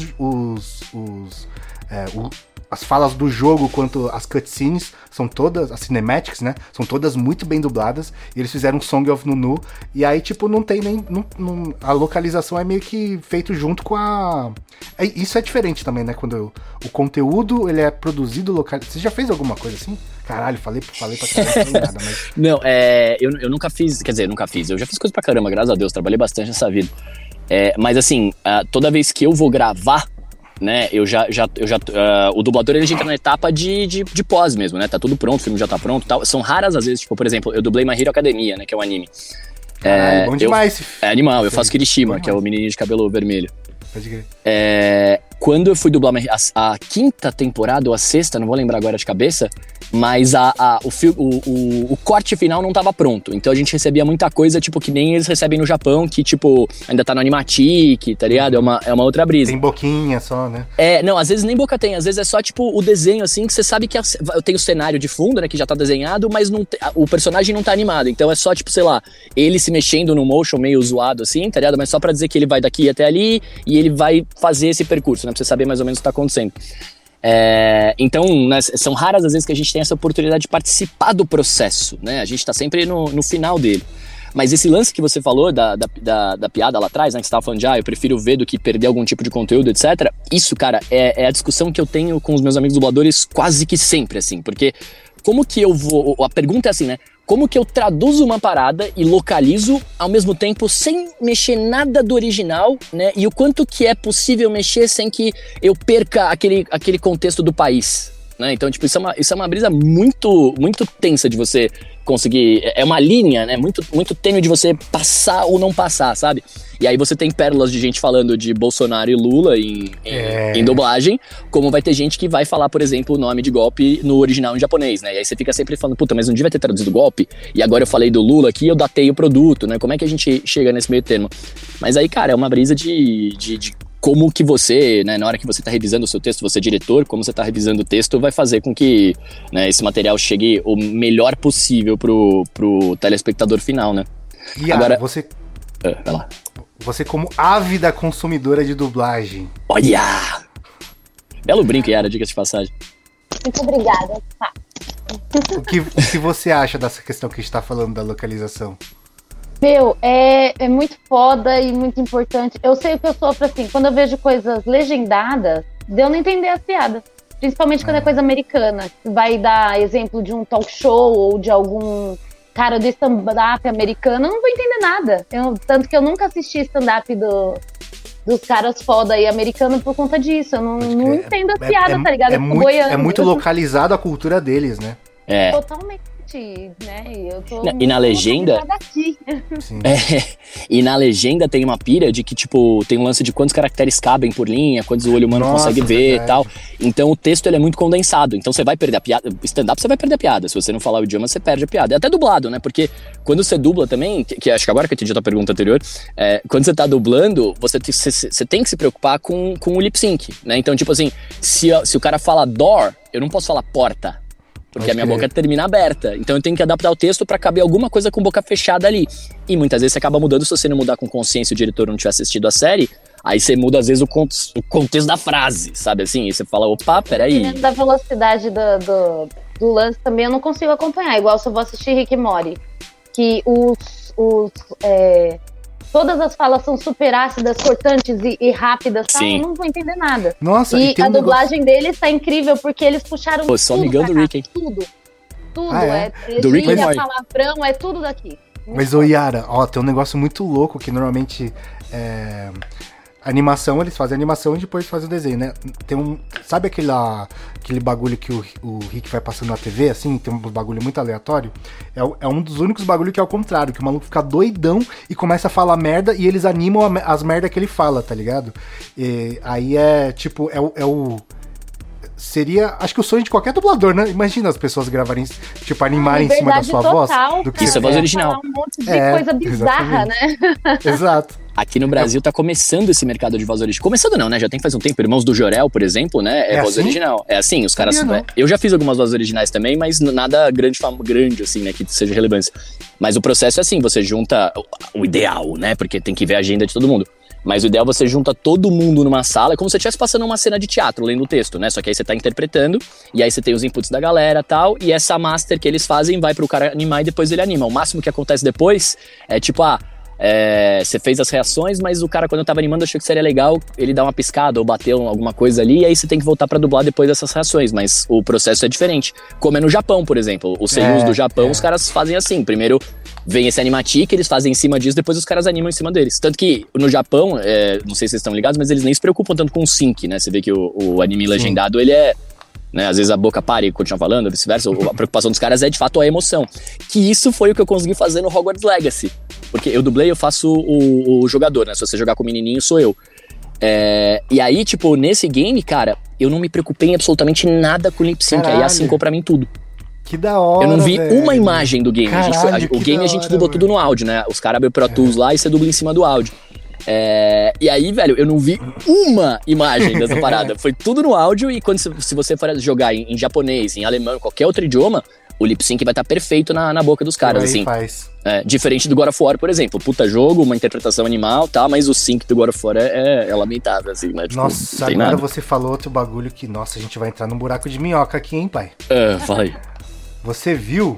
Speaker 1: as falas do jogo quanto as cutscenes são todas, as cinematics, né? São todas muito bem dubladas, e eles fizeram Song of Nunu, e aí, tipo, não tem nem... a localização é meio que feito junto com a... Isso é diferente também, né? Quando o conteúdo, ele é produzido localizado. Você já fez alguma coisa assim? Caralho, falei pra caramba, não nada, mas...
Speaker 7: Não, eu nunca fiz, eu já fiz coisa pra caramba, graças a Deus, trabalhei bastante nessa vida. Mas assim, toda vez que eu vou gravar, né, o dublador, ele já entra na etapa de pós mesmo, né, tá tudo pronto, o filme já tá pronto e tal. São raras as vezes, tipo, por exemplo, eu dublei My Hero Academia, né, que é um anime.
Speaker 1: Bom demais.
Speaker 7: É animal, eu faço Kirishima, que é o menininho de cabelo vermelho.
Speaker 1: Pode crer.
Speaker 7: quando eu fui dublar a quinta temporada ou a sexta, não vou lembrar agora de cabeça, mas o corte final não tava pronto. Então a gente recebia muita coisa, tipo, que nem eles recebem no Japão, que, tipo, ainda tá no Animatic, tá ligado? É uma outra brisa.
Speaker 1: Tem boquinha só, né?
Speaker 7: Não, às vezes nem boca tem, às vezes é só, tipo, o desenho, assim, que você sabe que tem o cenário de fundo, né, que já tá desenhado, mas o personagem não tá animado. Então é só, tipo, sei lá, ele se mexendo no motion meio zoado, assim, tá ligado? Mas só pra dizer que ele vai daqui até ali e ele vai fazer esse percurso, né? Pra você saber mais ou menos o que tá acontecendo. Então, né, são raras as vezes que a gente tem essa oportunidade de participar do processo, né? A gente tá sempre no final dele. Mas esse lance que você falou da piada lá atrás, né? Que você tava falando de, eu prefiro ver do que perder algum tipo de conteúdo, etc. Isso, cara, é a discussão que eu tenho com os meus amigos dubladores quase que sempre, assim. Porque como que eu vou... A pergunta é assim, né? Como que eu traduzo uma parada e localizo ao mesmo tempo sem mexer nada do original, né? E o quanto que é possível mexer sem que eu perca aquele contexto do país, né? Então, tipo, isso é uma brisa muito, muito tensa de você conseguir... É uma linha, né? Muito, muito tênue de você passar ou não passar, sabe? E aí você tem pérolas de gente falando de Bolsonaro e Lula em dublagem, como vai ter gente que vai falar, por exemplo, o nome de golpe no original em japonês, né? E aí você fica sempre falando, puta, mas não devia ter traduzido golpe, e agora eu falei do Lula aqui, eu datei o produto, né? Como é que a gente chega nesse meio termo? Mas aí, cara, é uma brisa de como que você, né, na hora que você tá revisando o seu texto, você é diretor, como você tá revisando o texto, vai fazer com que, né, esse material chegue o melhor possível pro telespectador final, né?
Speaker 1: E agora, você como ávida consumidora de dublagem.
Speaker 7: Olha! Belo brinco, Yara, diga-se de passagem.
Speaker 2: Muito obrigada.
Speaker 1: O que você acha dessa questão que a gente tá falando da localização?
Speaker 2: Meu, é muito foda e muito importante. Eu sei o que eu sofro, assim, quando eu vejo coisas legendadas, de eu não entender as piadas. Principalmente quando é coisa americana. Vai dar exemplo de um talk show ou de algum cara do stand-up americano, eu não vou entender nada. Tanto que eu nunca assisti stand-up dos caras foda aí americanos por conta disso. Eu não entendo as piadas, tá ligado?
Speaker 1: É muito localizado a cultura deles, né?
Speaker 2: Totalmente. Né? Eu tô
Speaker 7: e na legenda e na legenda tem uma pira de que, tipo, tem um lance de quantos caracteres cabem por linha, quantos o olho humano consegue ver e tal. Então o texto ele é muito condensado, então você vai perder a piada. Stand-up você vai perder a piada, se você não falar o idioma você perde a piada. É até dublado, né? Porque quando você dubla também, que acho que agora que eu entendi a tua pergunta anterior, quando você tá dublando, você tem que se preocupar com o lip sync, né? Então, tipo assim, se o cara fala door, eu não posso falar porta, porque a minha boca termina aberta. Então eu tenho que adaptar o texto pra caber alguma coisa com boca fechada ali. E muitas vezes você acaba mudando, se você não mudar com consciência e o diretor não tiver assistido a série, aí você muda às vezes o contexto da frase, sabe assim? E você fala, opa, peraí.
Speaker 2: Dependendo da velocidade do lance também eu não consigo acompanhar. Igual se eu vou assistir Rick e Morty, que todas as falas são super ácidas, cortantes e rápidas, tá? Eu não vou entender nada.
Speaker 1: Nossa,
Speaker 2: e a dublagem deles tá incrível, porque eles puxaram tudo.
Speaker 7: Sou amigão do Rick, hein?
Speaker 2: Tudo.
Speaker 7: Do Rick e Morty.
Speaker 2: Palavrão, é tudo daqui.
Speaker 1: Mas, ô Yara, tem um negócio muito louco que normalmente animação, eles fazem animação e depois fazem o desenho, né? Sabe aquele bagulho que o Rick vai passando na TV, assim? Tem um bagulho muito aleatório. É um dos únicos bagulhos que é ao contrário, que o maluco fica doidão e começa a falar merda e eles animam as merda que ele fala, tá ligado? E aí tipo, seria, acho que o sonho de qualquer dublador, né? Imagina as pessoas gravarem, tipo, animarem em cima da sua voz.
Speaker 7: Isso é voz original.
Speaker 2: Um monte de coisa bizarra, né?
Speaker 1: Exato.
Speaker 7: Aqui no Brasil tá começando esse mercado de voz original. Começando não, né? Já tem faz um tempo. Irmãos do Jorel, por exemplo, né? É voz
Speaker 1: assim?
Speaker 7: original. É assim, os caras... Eu já fiz algumas vozes originais também, mas nada grande assim, né? Que seja relevância. Mas o processo é assim, você junta o ideal, né? Porque tem que ver a agenda de todo mundo. Mas o ideal é você junta todo mundo numa sala, é como se você estivesse passando uma cena de teatro, lendo o texto, né? Só que aí você tá interpretando, e aí você tem os inputs da galera e tal, e essa master que eles fazem vai pro cara animar e depois ele anima. O máximo que acontece depois é tipo, você fez as reações, mas o cara, quando eu tava animando, achou que seria legal ele dar uma piscada ou bater alguma coisa ali, e aí você tem que voltar pra dublar depois dessas reações, mas o processo é diferente. Como é no Japão, por exemplo. Os seiyus do Japão, os caras fazem assim, primeiro vem esse animatic, eles fazem em cima disso, depois os caras animam em cima deles. Tanto que no Japão, não sei se vocês estão ligados, mas eles nem se preocupam tanto com o sync, né? Você vê que o anime legendado, ele né, às vezes a boca para e continua falando, vice-versa. A preocupação dos caras é de fato a emoção. Que isso foi o que eu consegui fazer no Hogwarts Legacy. Porque eu dublei, eu faço o jogador, né? Se você jogar com o menininho, sou eu. E aí, tipo, nesse game, cara, eu não me preocupei em absolutamente nada com lip sync. Aí a IA syncou pra mim tudo.
Speaker 1: Que da hora,
Speaker 7: eu não vi
Speaker 1: velho.
Speaker 7: uma imagem do game.
Speaker 1: Caralho,
Speaker 7: o game a gente dublou tudo no áudio, né? Os caras abrem o Pro Tools lá e você dubla em cima do áudio. E aí, velho, eu não vi uma imagem dessa parada. Foi tudo no áudio e se você for jogar em japonês, em alemão, qualquer outro idioma, o lip sync vai estar perfeito na boca dos caras, assim. Diferente do God of War, por exemplo. Puta jogo, uma interpretação animal, tá? Mas o sync do God of War é lamentável, assim, né? Tipo,
Speaker 1: nossa, agora nada. Você falou outro bagulho que, nossa, a gente vai entrar num buraco de minhoca aqui, hein, pai?
Speaker 7: Fala aí.
Speaker 1: Você viu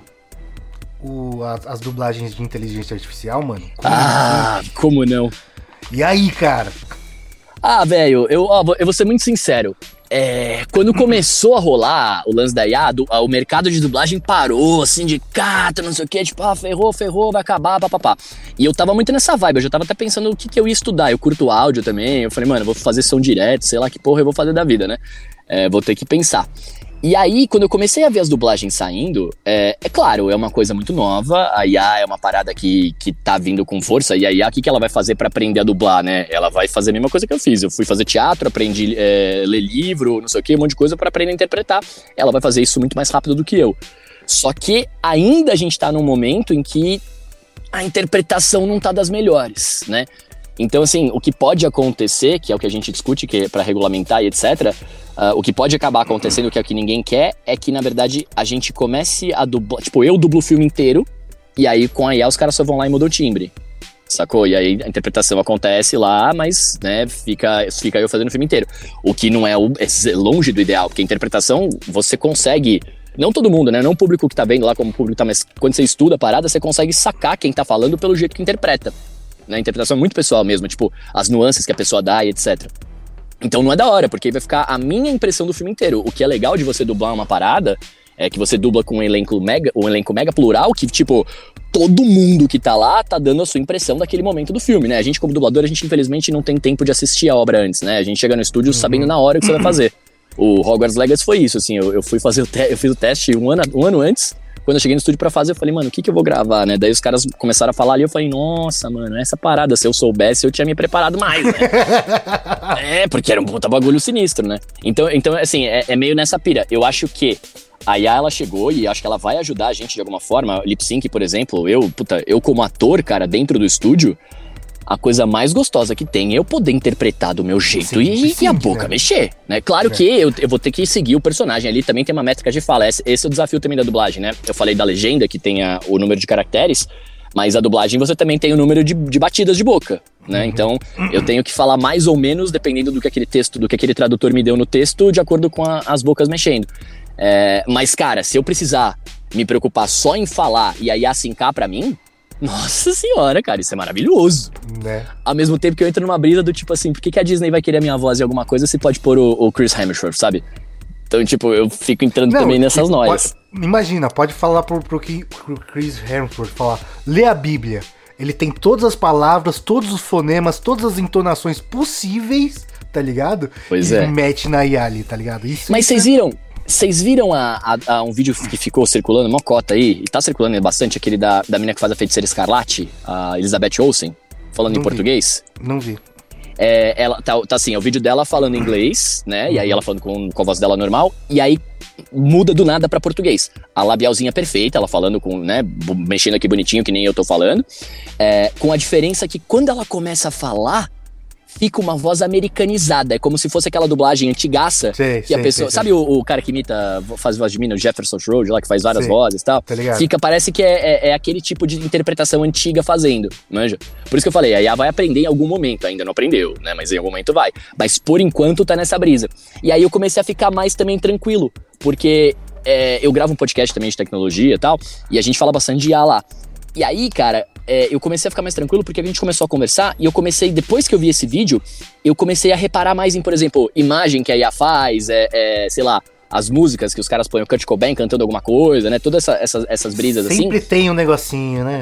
Speaker 1: as dublagens de inteligência artificial, mano?
Speaker 7: Como não?
Speaker 1: E aí, cara?
Speaker 7: Velho, eu vou ser muito sincero. Quando começou a rolar o lance da IA, o mercado de dublagem parou, sindicato, não sei o que, tipo, ferrou, vai acabar, papapá. E eu tava muito nessa vibe, eu já tava até pensando o que eu ia estudar. Eu curto áudio também, eu falei, mano, eu vou fazer som direto, sei lá que porra eu vou fazer da vida, né? Vou ter que pensar. E aí, quando eu comecei a ver as dublagens saindo, claro, é uma coisa muito nova, a IA é uma parada que tá vindo com força, e a IA, o que ela vai fazer pra aprender a dublar, né? Ela vai fazer a mesma coisa que eu fiz, eu fui fazer teatro, aprendi ler livro, não sei o que, um monte de coisa pra aprender a interpretar. Ela vai fazer isso muito mais rápido do que eu. Só que ainda a gente tá num momento em que a interpretação não tá das melhores, né? Então, assim, o que pode acontecer, que é o que a gente discute, que é pra regulamentar e etc., o que pode acabar acontecendo, que é o que ninguém quer, é que, na verdade, a gente comece a dublar... Tipo, eu dublo o filme inteiro, e aí, com a IA, os caras só vão lá e mudam o timbre, sacou? E aí, a interpretação acontece lá, mas, né, fica eu fazendo o filme inteiro. O que não é longe do ideal, porque a interpretação, você consegue... Não todo mundo, né? Não o público que tá vendo lá como o público tá, mas quando você estuda a parada, você consegue sacar quem tá falando pelo jeito que interpreta. A interpretação é muito pessoal mesmo, tipo, as nuances que a pessoa dá e etc. Então não é da hora, porque aí vai ficar a minha impressão do filme inteiro. O que é legal de você dublar uma parada é que você dubla com um elenco mega plural, que, tipo, todo mundo que tá lá tá dando a sua impressão daquele momento do filme, né? A gente, como dublador, a gente infelizmente não tem tempo de assistir a obra antes, né? A gente chega no estúdio sabendo na hora o que você vai fazer. O Hogwarts Legacy foi isso, assim, eu fui fazer eu fiz o teste um ano antes. Quando eu cheguei no estúdio pra fazer, eu falei, mano, o que eu vou gravar, né? Daí os caras começaram a falar ali, eu falei, nossa, mano, essa parada, se eu soubesse, eu tinha me preparado mais, né? Porque era um puta bagulho sinistro, né? Então assim, é meio nessa pira. Eu acho que a IA, ela chegou e acho que ela vai ajudar a gente de alguma forma. Lip sync, por exemplo, eu como ator, cara, dentro do estúdio, a coisa mais gostosa que tem é eu poder interpretar do meu jeito e a boca mexer, né? Claro que eu vou ter que seguir o personagem ali, também tem uma métrica de fala. Esse é o desafio também da dublagem, né? Eu falei da legenda, que tem o número de caracteres, mas a dublagem você também tem o número de batidas de boca, né? Então, eu tenho que falar mais ou menos, dependendo do que aquele tradutor me deu no texto, de acordo com as bocas mexendo. Mas, cara, se eu precisar me preocupar só em falar e aí assincar pra mim, nossa senhora, cara, isso é maravilhoso. Né? Ao mesmo tempo que eu entro numa brisa do tipo assim, por que a Disney vai querer a minha voz em alguma coisa se pode pôr o Chris Hemsworth, sabe? Então, tipo, eu fico entrando também nessas noias.
Speaker 1: Imagina, pode falar pro Chris Hemsworth, falar, lê a Bíblia. Ele tem todas as palavras, todos os fonemas, todas as entonações possíveis, tá ligado?
Speaker 7: Pois
Speaker 1: e mete na IA ali, tá ligado?
Speaker 7: Mas vocês viram um vídeo que ficou circulando, uma cota aí, e tá circulando bastante, aquele da menina que faz a Feiticeira Escarlate, a Elizabeth Olsen, falando em português?
Speaker 1: Não vi.
Speaker 7: Ela tá assim, é o vídeo dela falando inglês, né, e aí ela falando com a voz dela normal, e aí muda do nada pra português. A labialzinha perfeita, ela falando com, né, mexendo aqui bonitinho, que nem eu tô falando, com a diferença que quando ela começa a falar, fica uma voz americanizada. É como se fosse aquela dublagem antigaça que a pessoa... Sabe o cara que faz voz de mim, o Jefferson Schroeder, lá, que faz várias vozes e tal?
Speaker 1: Tá ligado.
Speaker 7: Parece que é aquele tipo de interpretação antiga fazendo, manja? Por isso que eu falei, a IA vai aprender em algum momento. Ainda não aprendeu, né? Mas em algum momento vai. Mas por enquanto tá nessa brisa. E aí eu comecei a ficar mais também tranquilo, porque eu gravo um podcast também de tecnologia e tal, e a gente fala bastante de IA lá. E aí, cara, eu comecei a ficar mais tranquilo porque a gente começou a conversar e eu comecei, depois que eu vi esse vídeo, eu comecei a reparar mais em, por exemplo, imagem que a IA faz, sei lá, as músicas que os caras põem, o Kurt Cobain cantando alguma coisa, né? Todas essas brisas assim.
Speaker 1: Sempre tem um negocinho, né?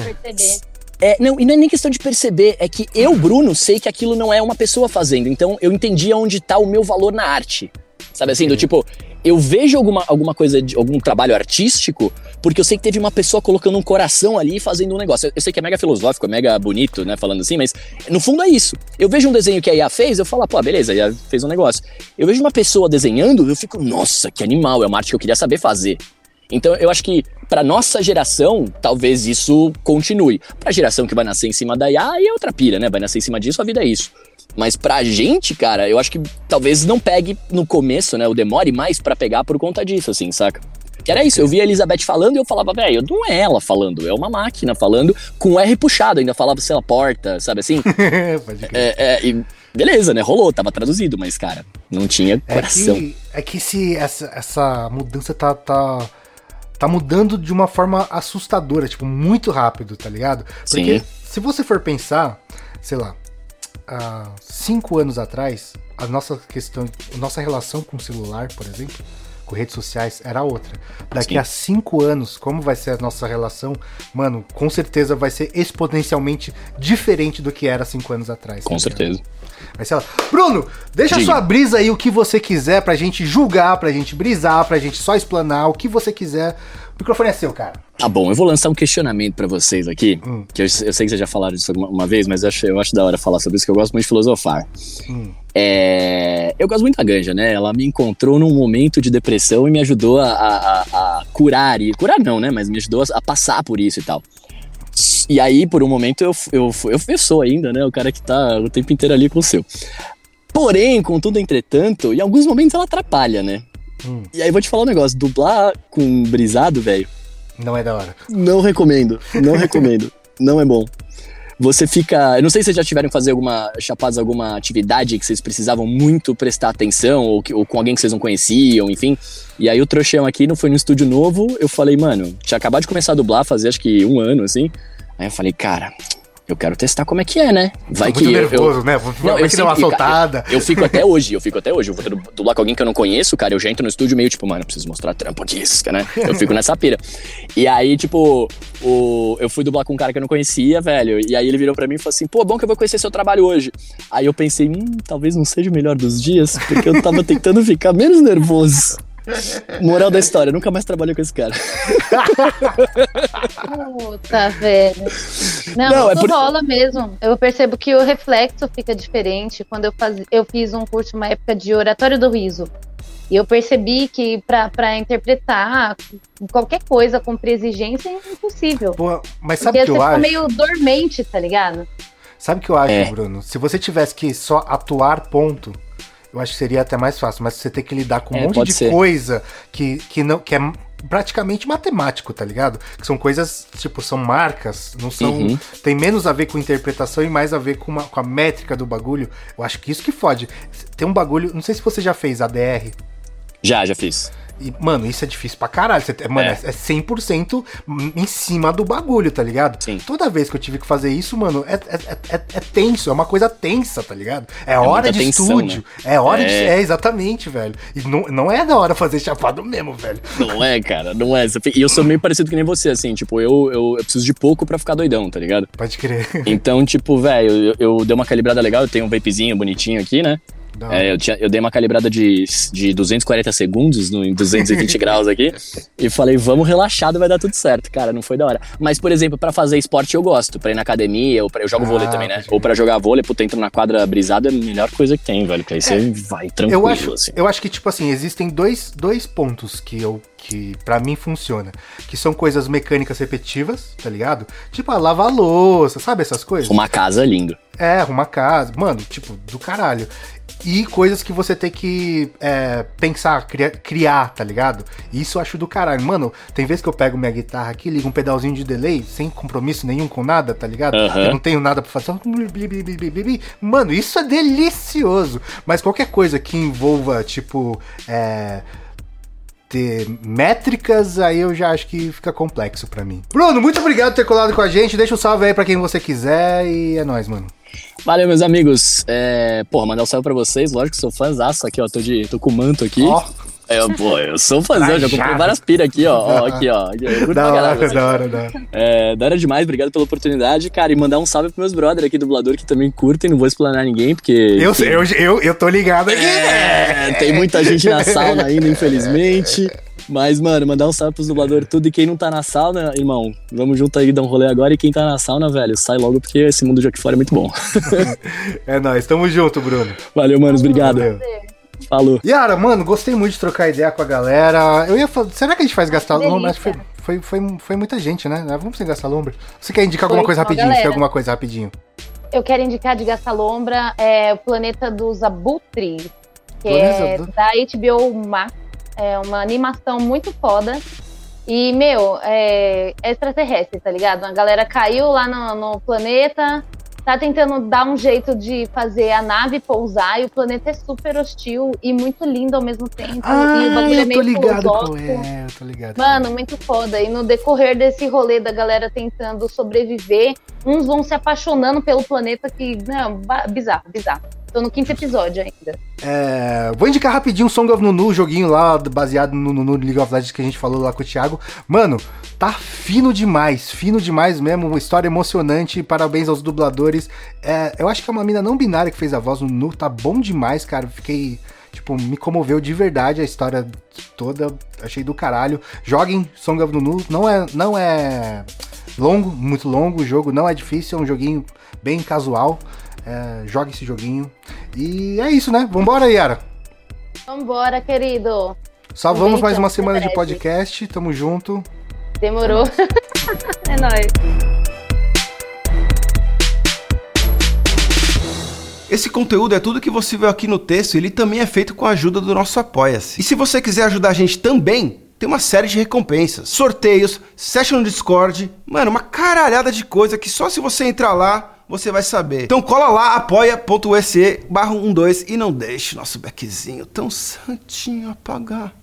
Speaker 7: Não, e não é nem questão de perceber, é que eu, Bruno, sei que aquilo não é uma pessoa fazendo, então eu entendi onde tá o meu valor na arte. Sabe assim, do tipo, eu vejo alguma coisa, algum trabalho artístico, porque eu sei que teve uma pessoa colocando um coração ali e fazendo um negócio. Eu sei que é mega filosófico, é mega bonito, né, falando assim, mas no fundo é isso. Eu vejo um desenho que a IA fez, eu falo, pô, beleza, a IA fez um negócio. Eu vejo uma pessoa desenhando, eu fico, nossa, que animal, é uma arte que eu queria saber fazer. Então eu acho que pra nossa geração, talvez isso continue. Pra geração que vai nascer em cima da IA, aí é outra pira, né, vai nascer em cima disso, a vida é isso. Mas pra gente, cara, eu acho que talvez não pegue no começo, né? Ou demore mais pra pegar por conta disso, assim, saca? Que era isso, eu via a Elizabeth falando e eu falava, velho, não é ela falando, é uma máquina falando com R puxado, ainda falava, sei lá, porta, sabe assim?
Speaker 1: Pode crer.
Speaker 7: E beleza, né? Rolou, tava traduzido, mas, cara, não tinha coração.
Speaker 1: É que se essa mudança tá mudando de uma forma assustadora, tipo, muito rápido, tá ligado? Porque se você for pensar, sei lá, há 5 anos atrás, a nossa relação com o celular, por exemplo, com redes sociais, era outra. Daqui a 5 anos, como vai ser a nossa relação, mano, com certeza vai ser exponencialmente diferente do que era 5 anos atrás.
Speaker 7: Com certeza.
Speaker 1: Vai ser ela. Bruno, deixa a sua brisa aí, o que você quiser, pra gente julgar, pra gente brisar, pra gente só explanar, o que você quiser. O microfone é seu, cara.
Speaker 7: Tá bom, eu vou lançar um questionamento pra vocês aqui, que eu sei que vocês já falaram disso uma vez, mas eu acho da hora falar sobre isso, que eu gosto muito de filosofar. Eu gosto muito da Ganja, né? Ela me encontrou num momento de depressão e me ajudou a curar, e curar não, né? Mas me ajudou a passar por isso e tal. E aí, por um momento, eu sou ainda, né? O cara que tá o tempo inteiro ali com o seu. Porém, contudo, entretanto, em alguns momentos ela atrapalha, né? E aí, vou te falar um negócio. Dublar com brisado, velho...
Speaker 1: Não é da hora.
Speaker 7: Não recomendo. Não é bom. Você fica... Eu não sei se vocês já tiveram que fazer alguma atividade que vocês precisavam muito prestar atenção, ou com alguém que vocês não conheciam, enfim. E aí o trouxão aqui não foi no estúdio novo, eu falei, mano, tinha acabado de começar a dublar, fazia acho que 1 ano, assim. Aí eu falei, cara, eu quero testar como é que é, né? Vai que
Speaker 1: muito nervoso, né? Vai que deu uma soltada.
Speaker 7: Eu fico até hoje. Eu vou dublar com alguém que eu não conheço, cara. Eu já entro no estúdio meio tipo, mano, preciso mostrar trampo disso, né? Eu fico nessa pira. E aí, tipo, eu fui dublar com um cara que eu não conhecia, velho. E aí ele virou pra mim e falou assim, pô, bom que eu vou conhecer seu trabalho hoje. Aí eu pensei, talvez não seja o melhor dos dias, porque eu tava tentando ficar menos nervoso. Moral da história, nunca mais trabalhei com esse cara.
Speaker 2: Puta, velho. Não, isso rola mesmo. Eu percebo que o reflexo fica diferente. Quando eu fiz um curso uma época de oratório do riso. E eu percebi que pra interpretar qualquer coisa com exigência é impossível.
Speaker 1: Pô, mas sabe o que eu acho?
Speaker 2: Porque você fica meio dormente, tá ligado?
Speaker 1: Sabe o que eu acho, Bruno? Se você tivesse que só atuar, ponto, eu acho que seria até mais fácil, mas você tem que lidar com um monte de coisa que é praticamente matemático, tá ligado? Que são coisas, tipo, são marcas, não são... Tem menos a ver com interpretação e mais a ver com a métrica do bagulho. Eu acho que isso que fode. Tem um bagulho, não sei se você já fez ADR. Já fiz. E, mano, isso é difícil pra caralho. Mano, é 100% em cima do bagulho, tá ligado? Sim. Toda vez que eu tive que fazer isso, mano, é tenso, é uma coisa tensa, tá ligado? É hora de tensão, estúdio. Né? É hora de... exatamente, velho. E não é da hora fazer chapado mesmo, velho.
Speaker 7: Não é, cara, não é. E eu sou meio parecido que nem você, assim, tipo, eu preciso de pouco pra ficar doidão, tá ligado?
Speaker 1: Pode crer.
Speaker 7: Então, tipo, velho, eu dei uma calibrada legal, eu tenho um vapezinho bonitinho aqui, né? Eu dei uma calibrada de 240 segundos em 220 graus aqui e falei, vamos relaxado, vai dar tudo certo. Cara, não foi da hora. Mas, por exemplo, pra fazer esporte eu gosto. Pra ir na academia, eu jogo vôlei também, né? Ou pra jogar vôlei, entra na quadra brisada, é a melhor coisa que tem, velho. Que aí você vai tranquilo,
Speaker 1: eu acho que, tipo assim, existem dois pontos que pra mim funciona. Que são coisas mecânicas repetitivas, tá ligado? Tipo, lavar louça, sabe essas coisas?
Speaker 7: Arrumar casa é lindo.
Speaker 1: Arrumar casa. Mano, tipo, do caralho. E coisas que você tem que pensar, criar, tá ligado? Isso eu acho do caralho. Mano, tem vezes que eu pego minha guitarra aqui, ligo um pedalzinho de delay, sem compromisso nenhum com nada, tá ligado? Eu não tenho nada pra fazer. Mano, isso é delicioso. Mas qualquer coisa que envolva, tipo, ter métricas, aí eu já acho que fica complexo pra mim. Bruno, muito obrigado por ter colado com a gente. Deixa um salve aí pra quem você quiser e é nóis, mano.
Speaker 7: Valeu, meus amigos. Mandar um salve pra vocês. Lógico que sou fãzaço aqui, ó. Tô com o manto aqui. Eu sou fãzão, já comprei várias piras aqui, ó. Aqui, ó.
Speaker 1: Da hora.
Speaker 7: Da hora demais, obrigado pela oportunidade, cara. E mandar um salve pros meus brothers aqui, dublador, que também curtem, não vou explanar ninguém, porque...
Speaker 1: Eu tô ligado aqui.
Speaker 7: Tem muita gente na sauna ainda, infelizmente. Mas, mano, mandar um salve pros dubladores tudo. E quem não tá na sauna, irmão, vamos junto aí dar um rolê agora. E quem tá na sauna, velho, sai logo, porque esse mundo de aqui fora é muito bom.
Speaker 1: É nóis, tamo junto, Bruno.
Speaker 7: Valeu, manos, obrigado.
Speaker 1: Valeu.
Speaker 7: Falou.
Speaker 1: Yara, mano, gostei muito de trocar ideia com a galera. Eu ia falar, será que a gente faz gastar lombra? Acho que foi muita gente, né? Vamos sem gastar lombra. Você quer indicar alguma coisa rapidinho? Você quer alguma coisa rapidinho?
Speaker 2: Eu quero indicar de gastar lombra o Planeta dos Abutres, que é da HBO Max. É uma animação muito foda. E, é extraterrestre, tá ligado? A galera caiu lá no planeta, tá tentando dar um jeito de fazer a nave pousar, e o planeta é super hostil e muito lindo ao mesmo tempo. E o bagulho é meio filosófico.
Speaker 1: Eu tô ligado.
Speaker 2: Mano, muito foda. E no decorrer desse rolê da galera tentando sobreviver, uns vão se apaixonando pelo planeta que... Não, bizarro. Tô no 5º episódio ainda.
Speaker 1: Vou indicar rapidinho o Song of Nunu, joguinho lá baseado no League of Legends que a gente falou lá com o Thiago. Mano, tá fino demais mesmo, uma história emocionante, parabéns aos dubladores. Eu acho que é uma mina não binária que fez a voz no Nunu, tá bom demais, cara, fiquei... Tipo, me comoveu de verdade a história toda, achei do caralho. Joguem Song of Nunu, não é muito longo o jogo, não é difícil, é um joguinho bem casual. Jogue esse joguinho. E é isso, né? Vambora, Yara.
Speaker 2: Vambora, querido.
Speaker 1: Só vamos mais uma semana de podcast. Tamo junto.
Speaker 2: Demorou. É nóis.
Speaker 8: Esse conteúdo é tudo que você viu aqui no texto. Ele também é feito com a ajuda do nosso Apoia-se. E se você quiser ajudar a gente também, tem uma série de recompensas, sorteios, session no Discord, mano, uma caralhada de coisa que só se você entrar lá você vai saber. Então cola lá, apoia.se/12 e não deixe nosso beckzinho tão santinho apagar.